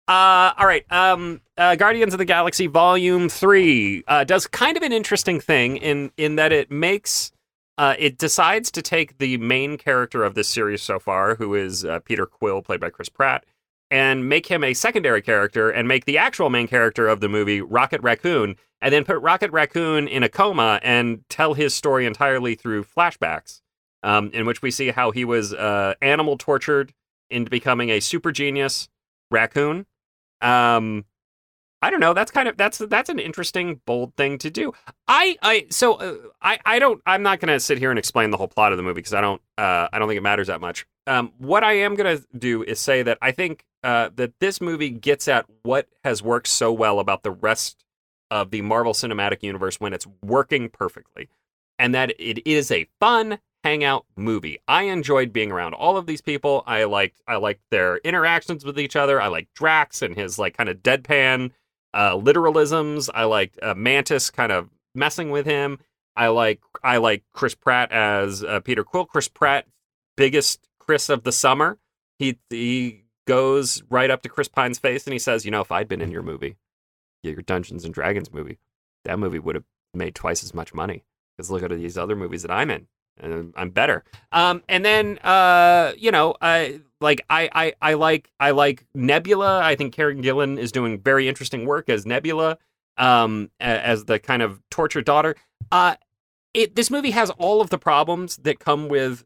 Uh, all right. Um, uh, Guardians of the Galaxy Volume Three uh, does kind of an interesting thing in in that it makes uh, it decides to take the main character of this series so far, who is uh, Peter Quill, played by Chris Pratt, and make him a secondary character, and make the actual main character of the movie Rocket Raccoon, and then put Rocket Raccoon in a coma and tell his story entirely through flashbacks, um, in which we see how he was uh, animal tortured into becoming a super genius raccoon. Um, I don't know. That's kind of that's that's an interesting, bold thing to do. I I so uh, I I don't. I'm not going to sit here and explain the whole plot of the movie because I don't. Uh, I don't think it matters that much. Um, what I am going to do is say that I think uh, that this movie gets at what has worked so well about the rest of the Marvel Cinematic Universe when it's working perfectly, and that it is a fun hangout movie. I enjoyed being around all of these people. I liked I liked their interactions with each other. I liked Drax and his like kind of deadpan uh, literalisms. I liked uh, Mantis kind of messing with him. I like I like Chris Pratt as uh, Peter Quill. Chris Pratt, biggest Chris of the summer. He he goes right up to Chris Pine's face and he says, "You know, if I'd been in your movie, yeah, your Dungeons and Dragons movie, that movie would have made twice as much money. Because look at these other movies that I'm in. And I'm better." Um, and then, uh, you know, I like I, I I like I like Nebula. I think Karen Gillan is doing very interesting work as Nebula, um, as the kind of tortured daughter. Uh, it this movie has all of the problems that come with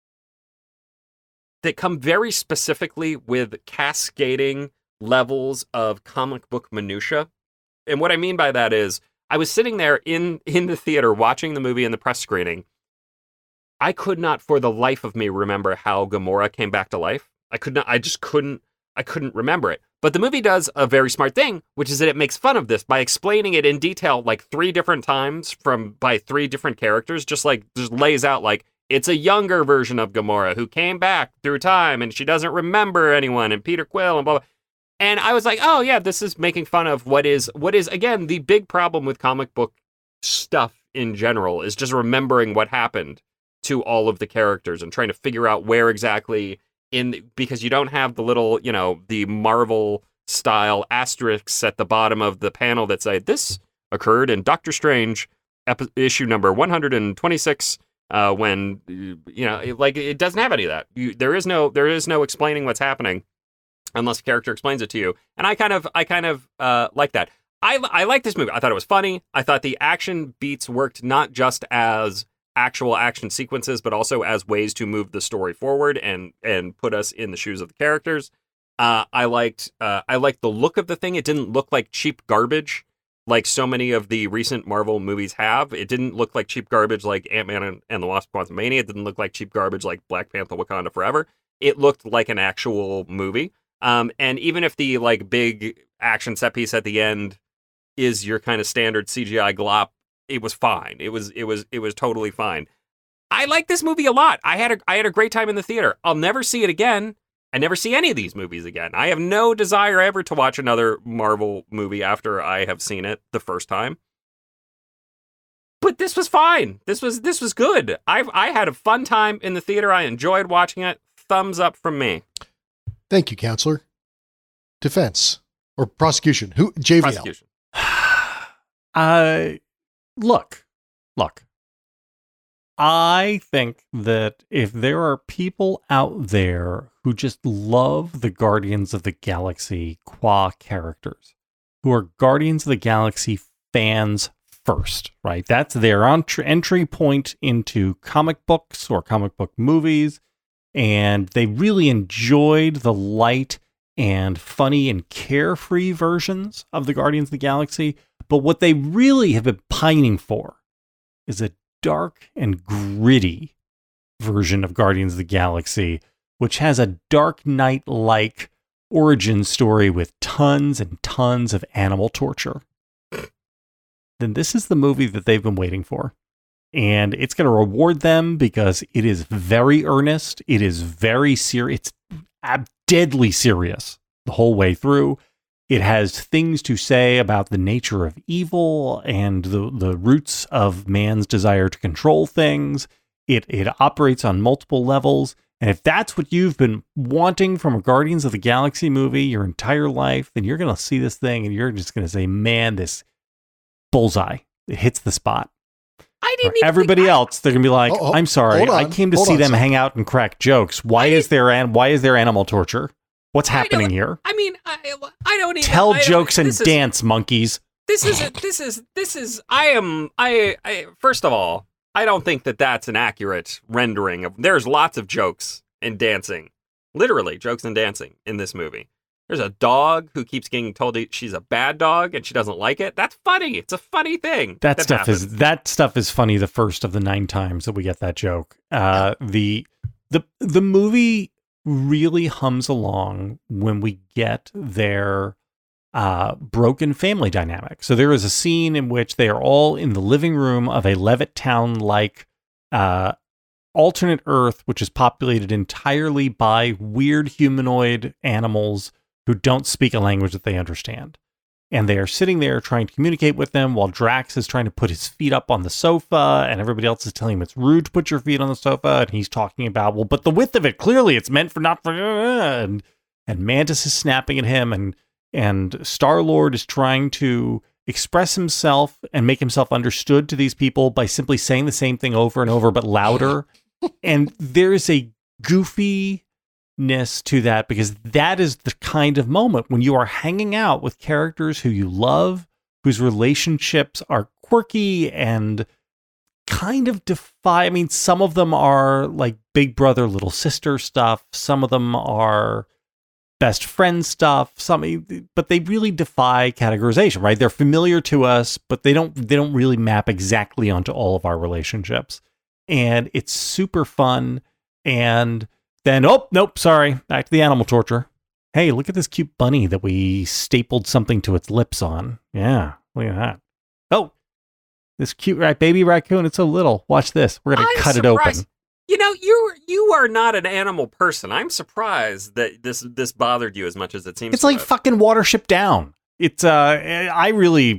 that come very specifically with cascading levels of comic book minutia. And what I mean by that is, I was sitting there in in the theater watching the movie in the press screening. I could not for the life of me remember how Gamora came back to life. I could not, I just couldn't, I couldn't remember it. But the movie does a very smart thing, which is that it makes fun of this by explaining it in detail like three different times from by three different characters, just like just lays out like it's a younger version of Gamora who came back through time and she doesn't remember anyone and Peter Quill and blah, blah. And I was like, oh yeah, this is making fun of what is, what is again, the big problem with comic book stuff in general is just remembering what happened to all of the characters and trying to figure out where exactly in, because you don't have the little, you know, the Marvel style asterisks at the bottom of the panel that say this occurred in Doctor Strange epi- issue number one hundred twenty-six, uh, when, you know, it, like it doesn't have any of that. You, there is no, there is no explaining what's happening unless the character explains it to you. And I kind of, I kind of uh, like that. I, I like this movie. I thought it was funny. I thought the action beats worked not just as actual action sequences, but also as ways to move the story forward and and put us in the shoes of the characters. Uh, I liked uh, I liked the look of the thing. It didn't look like cheap garbage like so many of the recent Marvel movies have. It didn't look like cheap garbage like Ant-Man and, and the Wasp: Quantumania. It didn't look like cheap garbage like Black Panther: Wakanda Forever. It looked like an actual movie. Um, and even if the like big action set piece at the end is your kind of standard C G I glop, it was fine. It was it was it was totally fine. I like this movie a lot. I had a I had a great time in the theater. I'll never see it again. I never see any of these movies again. I have no desire ever to watch another Marvel movie after I have seen it the first time. But this was fine. This was this was good. I I had a fun time in the theater. I enjoyed watching it. Thumbs up from me. Thank you, Counselor. Defense or prosecution? Who? J V L. Prosecution. uh Look, look, I think that if there are people out there who just love the Guardians of the Galaxy qua characters, who are Guardians of the Galaxy fans first, right? That's their entry point into comic books or comic book movies, and they really enjoyed the light and funny and carefree versions of the Guardians of the Galaxy. But what they really have been pining for is a dark and gritty version of Guardians of the Galaxy, which has a Dark Knight-like origin story with tons and tons of animal torture. Then this is the movie that they've been waiting for. And it's going to reward them because it is very earnest. It is very serious. It's deadly serious the whole way through. It has things to say about the nature of evil and the, the roots of man's desire to control things. It it operates on multiple levels, And if that's what you've been wanting from a Guardians of the Galaxy movie your entire life, then you're going to see this thing and you're just going to say, man, this bullseye, it hits the spot. I didn't For even everybody think I- else, they're going to be like, Oh, oh, I'm sorry, hold I on, came to hold see on, them sir. hang out and crack jokes. Why I is didn't- there an, why is there animal torture? What's I happening don't- here? I mean, I, I don't even Tell I don't- jokes and this is- dance, monkeys. This is this is this is I am I, I first of all, I don't think that that's an accurate rendering of. There's lots of jokes and dancing, literally jokes and dancing in this movie. There's a dog who keeps getting told she's a bad dog and she doesn't like it. That's funny. It's a funny thing. That, that stuff happens. is that stuff is funny the first of the nine times that we get that joke. Uh, the the the movie really hums along when we get their uh, broken family dynamic. So there is a scene in which they are all in the living room of a Levittown-like uh, alternate Earth, which is populated entirely by weird humanoid animals who don't speak a language that they understand. And they are sitting there trying to communicate with them while Drax is trying to put his feet up on the sofa and everybody else is telling him it's rude to put your feet on the sofa. And he's talking about, well, but the width of it, clearly it's meant for not for... And, and Mantis is snapping at him and, and Star-Lord is trying to express himself and make himself understood to these people by simply saying the same thing over and over, but louder. And there is a goofy... ness to that, because that is the kind of moment when you are hanging out with characters who you love, whose relationships are quirky and kind of defy. I mean, some of them are like big brother, little sister stuff. Some of them are best friend stuff. Some, but they really defy categorization, right? They're familiar to us, but they don't. They don't really map exactly onto all of our relationships, and it's super fun. And then, oh, nope, sorry. Back to the animal torture. Hey, look at this cute bunny that we stapled something to its lips on. Yeah, look at that. Oh, this cute right, baby raccoon. It's so little. Watch this. We're going to I'm cut surprised. it open. You know, you you are not an animal person. I'm surprised that this this bothered you as much as it seems. It's to like have. fucking Watership Down. It's, uh, I really,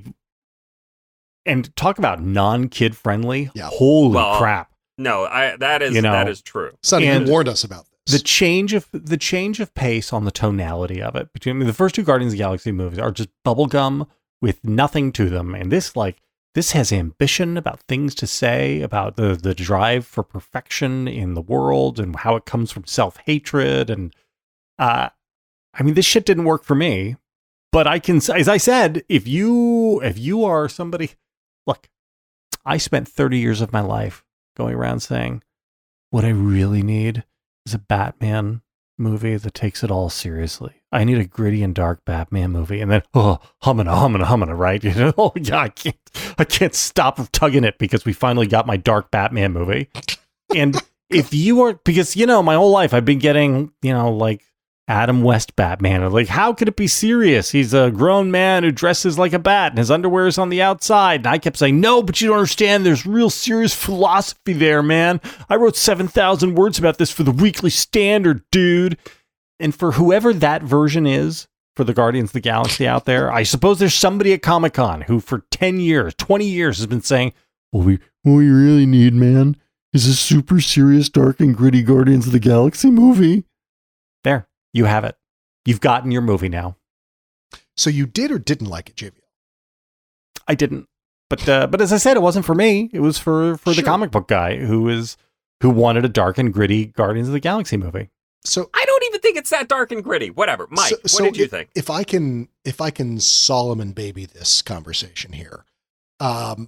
and talk about non-kid friendly. Yeah. Holy Well, crap. No, I that is You know, that is true. Sonny, And you warned us about The this. change of the change of pace on the tonality of it between I mean, the first two Guardians of the Galaxy movies are just bubblegum with nothing to them, and this like this has ambition about things to say about the the drive for perfection in the world and how it comes from self hatred and uh, I mean this shit didn't work for me, but I can as I said if you if you are somebody look, I spent thirty years of my life going around saying what I really need is a Batman movie that takes it all seriously. I need a gritty and dark Batman movie, and then oh, humming, humming, humming, right? You know, oh yeah, I can't, I can't stop tugging it because we finally got my dark Batman movie. And if you are, because you know, my whole life I've been getting, you know, like Adam West Batman. Like, how could it be serious? He's a grown man who dresses like a bat and his underwear is on the outside. And I kept saying, no, but you don't understand. There's real serious philosophy there, man. I wrote seven thousand words about this for the Weekly Standard, dude. And for whoever that version is for the Guardians of the Galaxy out there, I suppose there's somebody at Comic-Con who for ten years, twenty years has been saying, well, we, what we really need, man, is a super serious, dark and gritty Guardians of the Galaxy movie. There. You have it. You've gotten your movie now. So you did or didn't like it, J V L? I didn't, but uh, but as I said, it wasn't for me. It was for for the Sure. comic book guy who is who wanted a dark and gritty Guardians of the Galaxy movie. So I don't even think it's that dark and gritty. Whatever, Mike. So- what so did you if, think? If I can, if I can Solomon baby this conversation here, um,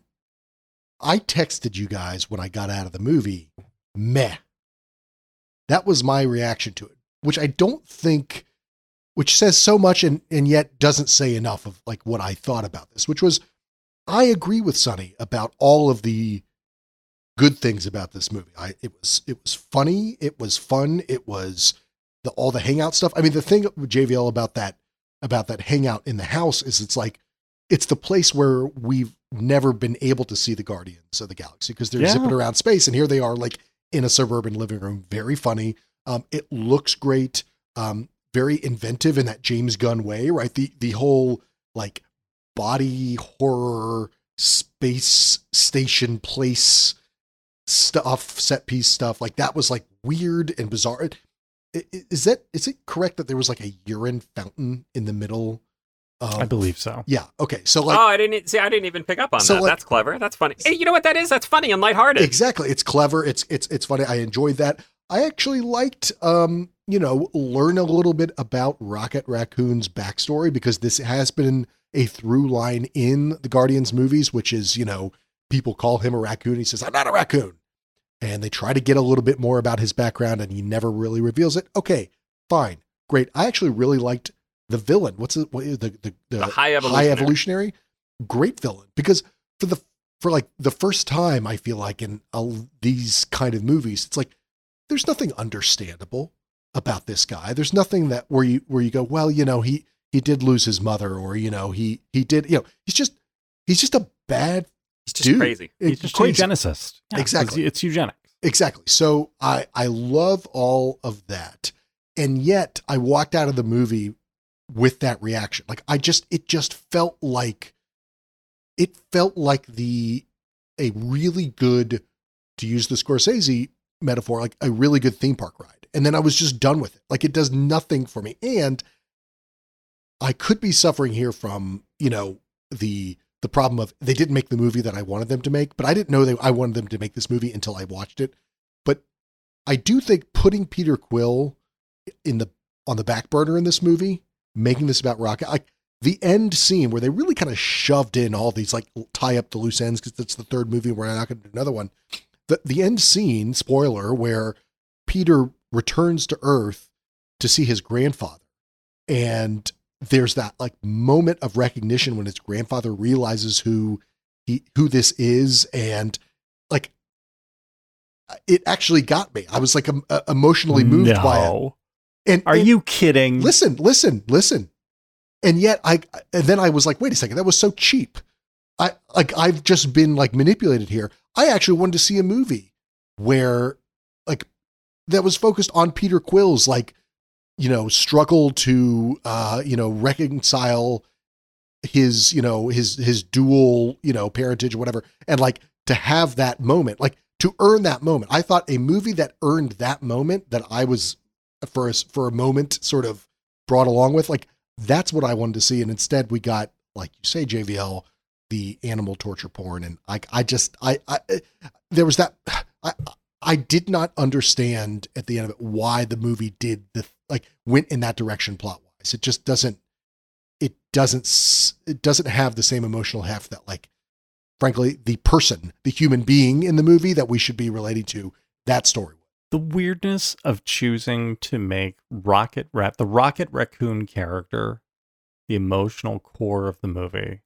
I texted you guys when I got out of the movie, meh. That was my reaction to it, which I don't think, which says so much and, and yet doesn't say enough of like what I thought about this, which was, I agree with Sonny about all of the good things about this movie. I, it was, it was funny. It was fun. It was the, all the hangout stuff. I mean, the thing with J V L about that, about that hangout in the house is it's like, it's the place where we've never been able to see the Guardians of the Galaxy because they're Yeah. zipping around space. And here they are like in a suburban living room. Very funny. Um, it looks great. Um, very inventive in that James Gunn way, right? The, the whole like body horror space station place stuff, set piece stuff, like that was like weird and bizarre. I- i- Is that is it correct that there was like a urine fountain in the middle? Of, I believe so. Yeah. Okay. So like, oh, I didn't see. I didn't even pick up on So, that. like- That's clever. That's funny. Hey, you know what that is? That's funny and lighthearted. exactly. It's clever. It's it's it's funny. I enjoyed that. I actually liked, um, you know, learn a little bit about Rocket Raccoon's backstory, because this has been a through line in the Guardians movies, which is, you know, people call him a raccoon. He says, "I'm not a raccoon." And they try to get a little bit more about his background, and he never really reveals it. Okay, fine. Great. I actually really liked the villain. What's it? What is the, the, the, The High Evolutionary. Evolutionary? Great villain. Because for the, for like the first time, I feel like in uh, these kind of movies, it's like, there's nothing understandable about this guy. There's nothing that where you, where you go, well, you know, he, he did lose his mother, or, you know, he, he did, you know, he's just, he's just a bad It's just dude. crazy. He's just Crazy. a eugenicist. Yeah, Exactly. It's, it's eugenics. Exactly. So I, I love all of that. And yet I walked out of the movie with that reaction. Like I just, it just felt like, it felt like the, a really good, to use the Scorsese metaphor, like a really good theme park ride. And then I was just done with it. Like it does nothing for me. And I could be suffering here from, you know, the, the problem of they didn't make the movie that I wanted them to make, but I didn't know they, I wanted them to make this movie until I watched it. But I do think putting Peter Quill in the, on the back burner in this movie, making this about Rocket, like the end scene where they really kind of shoved in all these, like tie up the loose ends, because it's the third movie. We're not going to do another one. The, the end scene, spoiler, where Peter returns to Earth to see his grandfather. And there's that like moment of recognition when his grandfather realizes who he, who this is. And like, it actually got me. I was like um, uh, emotionally moved no. by it. And Are and you kidding? listen, listen, listen. And yet I, and then I was like, wait a second, that was so cheap. I like, I've just been like manipulated here. I actually wanted to see a movie where like that was focused on Peter Quill's, like, you know, struggle to, uh, you know, reconcile his, you know, his, his dual, you know, parentage or whatever. And like to have that moment, like to earn that moment. I thought a movie that earned that moment that I was for a, for a moment sort of brought along with, like, that's what I wanted to see. And instead we got, like you say, J V L, the animal torture porn. And I, I just, I, I, there was that, I, I did not understand at the end of it why the movie did the, like, went in that direction plot wise. It just doesn't, it doesn't, it doesn't have the same emotional heft that, like, frankly, the person, the human being in the movie that we should be relating to, that story. The weirdness of choosing to make Rocket Rat, the Rocket Raccoon character, the emotional core of the movie.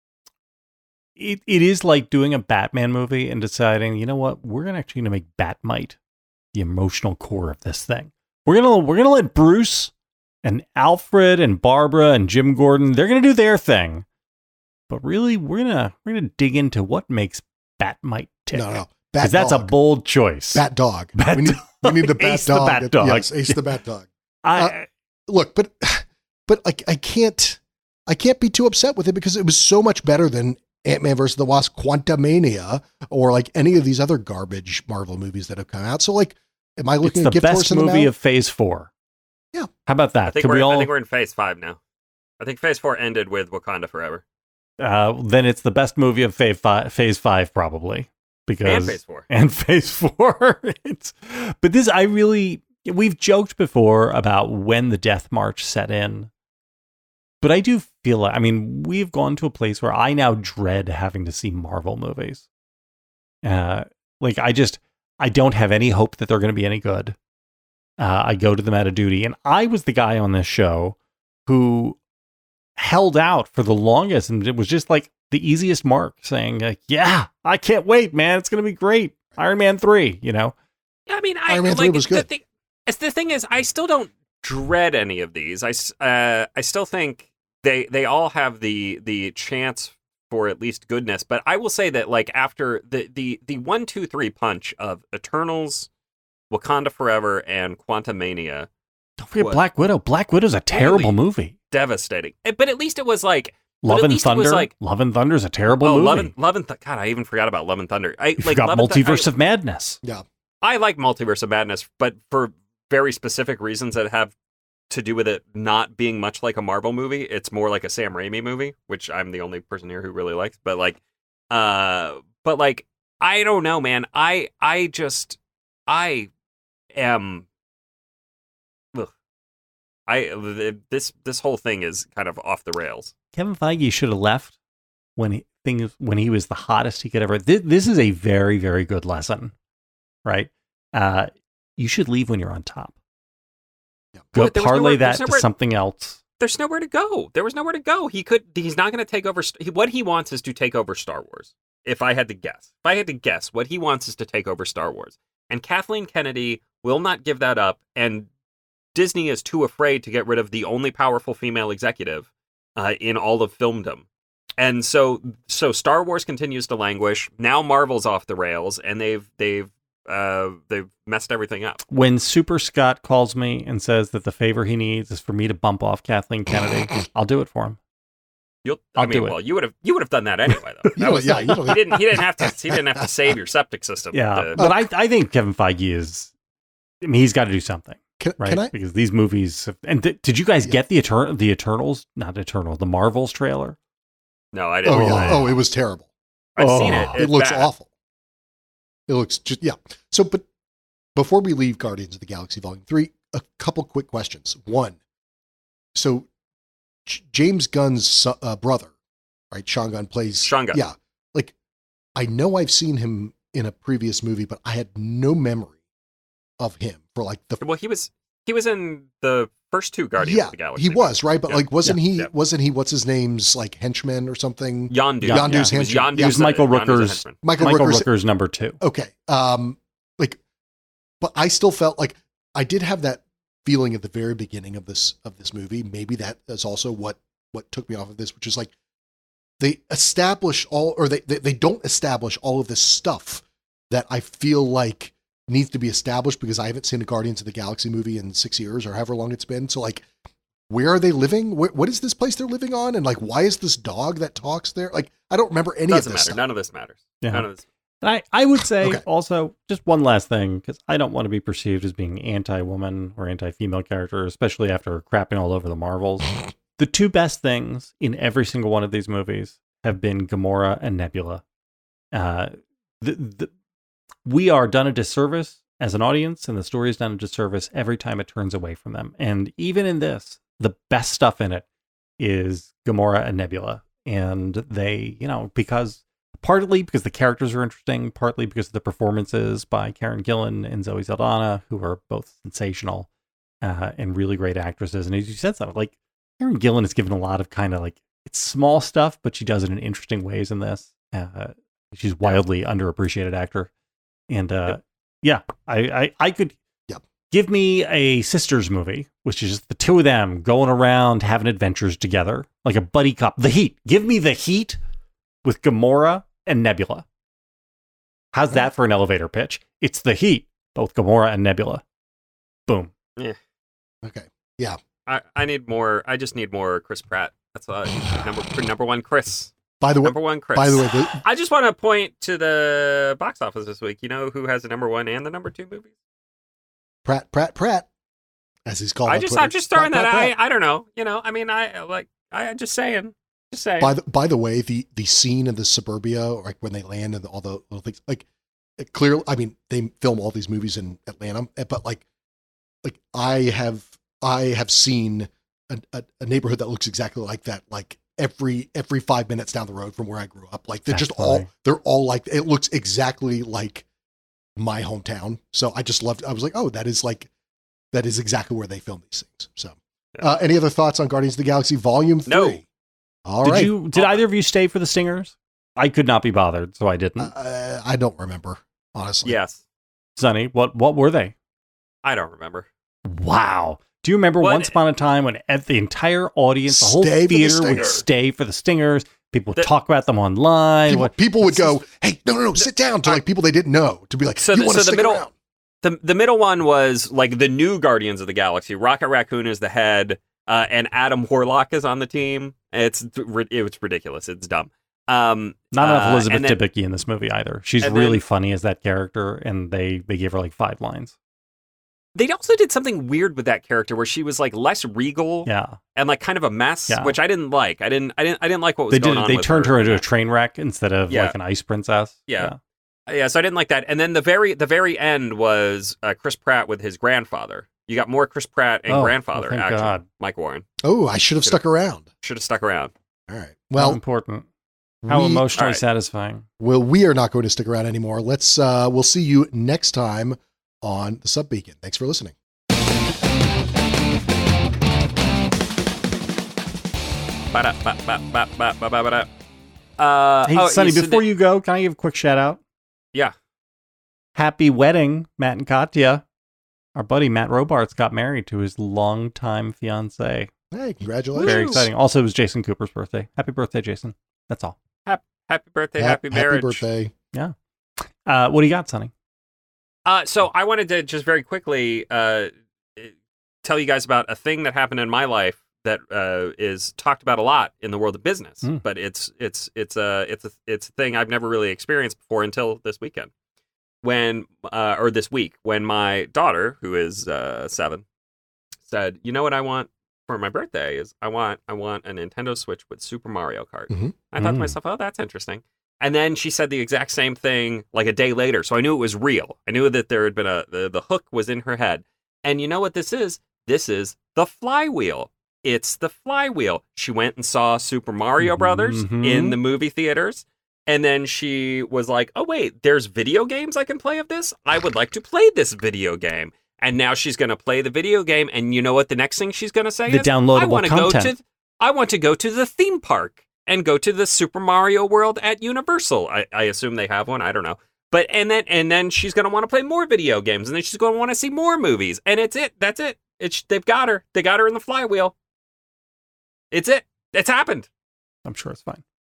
It it is like doing a Batman movie and deciding, you know what, we're gonna actually gonna make Batmite the emotional core of this thing. We're gonna we're gonna let Bruce and Alfred and Barbara and Jim Gordon, they're gonna do their thing. But really, we're gonna we're gonna dig into what makes Batmite tick. No, no. Because that's a bold choice. Bat dog. Bat we, need, we need the bat Ace the dog. bat dog. Yes, Ace the bat dog. I, Uh, Look, but but like I can't I can't be too upset with it because it was so much better than Ant-Man versus the Wasp, Quantumania, or like any of these other garbage Marvel movies that have come out. So like, am I it's looking the at gift horse best in the movie mouth? of Phase Four. Yeah. How about that? I think, Could we're, we all? I think we're in phase five now. I think phase four ended with Wakanda Forever. Uh, then it's the best movie of Phase Five, phase five probably. Because And phase four. and phase four. It's, but this, I really, we've joked before about when the death march set in, but I do feel like, I mean, we've gone to a place where I now dread having to see Marvel movies. Uh, like I just, I don't have any hope that they're going to be any good. Uh, I go to them out of duty, and I was the guy on this show who held out for the longest, and it was just like the easiest mark, saying like, yeah, I can't wait, man, it's gonna be great. Iron Man three, you know. I mean, I Iron Man like, three was the good. Thing, it's the thing is, I still don't dread any of these. I, s- uh, I still think they they all have the the chance for at least goodness. But I will say that like after the the the one two three punch of Eternals, Wakanda Forever, and Quantumania, Don't forget What? Black Widow. Black Widow's a terrible Really? movie. devastating. Eh, But at least it was like Love at and least it was Thunder. like- Love and Thunder is a terrible Oh, movie. Love and, Love and Th- God, I even forgot about Love and Thunder. I you like forgot Love and Th- Multiverse I- of Madness. Yeah. I like Multiverse of Madness, but for very specific reasons that have to do with it not being much like a Marvel movie. It's more like a Sam Raimi movie, which I'm the only person here who really likes. But like, uh, but like, I don't know, man. I I just I am. Ugh. I this this whole thing is kind of off the rails. Kevin Feige should have left when he things when he was the hottest he could ever. This, this is a very very good lesson, right? Uh, you should leave when you're on top. Yeah. Go But there was parlay nowhere- that there's to nowhere- something else. There's nowhere to go. There was nowhere to go. He could. He's not going to take over. He, what he wants is to take over Star Wars. If I had to guess, if I had to guess, what he wants is to take over Star Wars. And Kathleen Kennedy will not give that up. And Disney is too afraid to get rid of the only powerful female executive uh, in all of filmdom. And so, so Star Wars continues to languish. Now Marvel's off the rails, and they've they've uh, they've messed everything up. When Super Scott calls me and says that the favor he needs is for me to bump off Kathleen Kennedy, I'll do it for him. You'll, I I'll mean, do it. well, you would have you would have done that anyway, though. That Yeah, was, yeah, you don't- he didn't he didn't have to he didn't have to save your septic system. Yeah, to- but I I think Kevin Feige is. I mean, he's got to do something, Can, right? can I? Because these movies. Have, and th- did you guys Yeah. get the Etern- the Eternals? Not Eternal, the Marvels trailer. no, I didn't. Oh, yeah. man. Oh, it was terrible. I've Oh. seen it. It It's looks bad. awful. It looks just, yeah. So, but before we leave Guardians of the Galaxy Volume three, a couple quick questions. One, so J- James Gunn's so- uh, brother, right? Sean Gunn plays. Sean Gunn. Yeah. Like, I know I've seen him in a previous movie, but I had no memory of him for like the. Well, he was he was in the first two Guardians yeah, of the Galaxy. he was, right? But Yeah. like, wasn't he, Yeah. wasn't he, what's his name's like henchman or something? Yondu. Yondu's He was henchman. Yondu's, He was Michael uh, Yondu's Rooker's- henchman. Michael, Michael Rooker's Rooker's number two. Okay. Um, like, but I still felt like I did have that feeling at the very beginning of this of this movie. Maybe that is also what what took me off of this, which is like they establish all, or they they, they don't establish all of this stuff that I feel like needs to be established because I haven't seen a Guardians of the Galaxy movie in six years or however long it's been. So like, where are they living? Where, what is this place they're living on? And like, why is this dog that talks there? Like, I don't remember any Doesn't of this matter. stuff. None of this matters. Yeah. None of this. And I, I would say Okay. also just one last thing, because I don't want to be perceived as being anti-woman or anti-female character, especially after crapping all over the Marvels. The two best things in every single one of these movies have been Gamora and Nebula. Uh, the, the, we are done a disservice as an audience, and the story is done a disservice every time it turns away from them. And even in this, the best stuff in it is Gamora and Nebula. And they, you know, because partly because the characters are interesting, partly because of the performances by Karen Gillan and Zoe Saldana, who are both sensational uh, and really great actresses. And as you said, something like Karen Gillan is given a lot of kind of like, it's small stuff, but she does it in interesting ways in this. Uh, she's wildly underappreciated actor. And uh, yeah, I, I, I could Yep. give me a sisters movie, which is just the two of them going around having adventures together, like a buddy cop. The Heat. Give me The Heat with Gamora and Nebula. How's that for an elevator pitch? It's The Heat, both Gamora and Nebula. Boom. Okay. Yeah. I, I need more. I just need more Chris Pratt. That's all. I- Number number one, Chris. By the way, Number one, Chris. by the way, the, I just want to point to the box office this week. You know who has the number one and the number two movies? Pratt, Pratt, Pratt, as he's called. I on just, Twitter. I'm just throwing Pratt, that. Pratt, Pratt. I, I don't know. You know, I mean, I like. I I'm just saying. Just saying. By the by the way, the the scene in the suburbia, like when they land and all the little things, like it clearly, I mean, they film all these movies in Atlanta, but like, like I have I have seen a, a, a neighborhood that looks exactly like that, like every every five minutes down the road from where I grew up. Like they're That's just funny. all they're all like it looks exactly like my hometown. So I just loved. I was like, oh, that is like that is exactly where they film these things. So, Yeah. uh, any other thoughts on Guardians of the Galaxy Volume Three? No. All did right. you? Did either of you stay for the Stingers? I could not be bothered, so I didn't. Uh, I don't remember, honestly. yes. Sonny, what what were they? I don't remember. Wow. Do you remember What- once upon a time when at the entire audience, the whole Stay for the theater would Stingers. stay for the Stingers? People would The- talk about them online. People, What, people would go, "Hey, no, no, no, sit down." To like people they didn't know, to be like, So "You the- want to so the stick middle- around?" The the middle one was like the new Guardians of the Galaxy. Rocket Raccoon is the head. Uh, and Adam Warlock is on the team. It's it's ridiculous. It's dumb. Um, Not enough uh, Elizabeth and then- Debicki in this movie either. She's and really then- funny as that character, and they they gave her like five lines. They also did something weird with that character where she was like less regal Yeah, and like kind of a mess, Yeah. which I didn't like. I didn't. I didn't. I didn't like what was they going did. on. They with turned her, her into Yeah. a train wreck instead of Yeah. like an ice princess. Yeah. Yeah, so I didn't like that. And then the very the very end was uh, Chris Pratt with his grandfather. You got more Chris Pratt and Oh, grandfather oh, thank action. God. Mike Warren Oh, I should have stuck around. should have stuck around. All right. How Well, important. How we, emotionally all right. satisfying. well, we are not going to stick around anymore. Let's. Uh, we'll see you next time on the Sub Beacon. Thanks for listening. Ba-da, ba, ba, ba, ba, ba, ba, ba-da. Uh, Hey, oh, Sonny, so before the- you go, can I give a quick shout out? Yeah. Happy wedding, Matt and Katya. Our buddy Matt Robarts got married to his longtime fiance. Hey, congratulations. Very exciting. Also, it was Jason Cooper's birthday. Happy birthday, Jason. That's all. Happy birthday, Hap- happy marriage. birthday. Uh, what do you got, Sonny? Uh, so I wanted to just very quickly uh, tell you guys about a thing that happened in my life that uh, is talked about a lot in the world of business, Mm. but it's it's it's a it's a it's a thing I've never really experienced before until this weekend, when uh, or this week when my daughter, who is uh, seven, said, "You know what I want for my birthday is I want I want a Nintendo Switch with Super Mario Kart." Mhm. I thought to Mm. myself, "Oh, that's interesting." And then she said the exact same thing like a day later. So I knew it was real. I knew that there had been a, the, the hook was in her head. And you know what this is? This is the flywheel. It's the flywheel. She went and saw Super Mario Brothers Mhm. in the movie theaters. And then she was like, oh, wait, there's video games I can play of this? I would like to play this video game. And now she's going to play the video game. And you know what the next thing she's going to say The is? downloadable I want to go content. to I want to go to the theme park and go to the Super Mario World at Universal. I, I assume they have one. I don't know. But and then and then she's going to want to play more video games, and then she's going to want to see more movies. And it's it. That's it. It's they've got her. They got her in the flywheel. It's it. It's happened. I'm sure it's fine.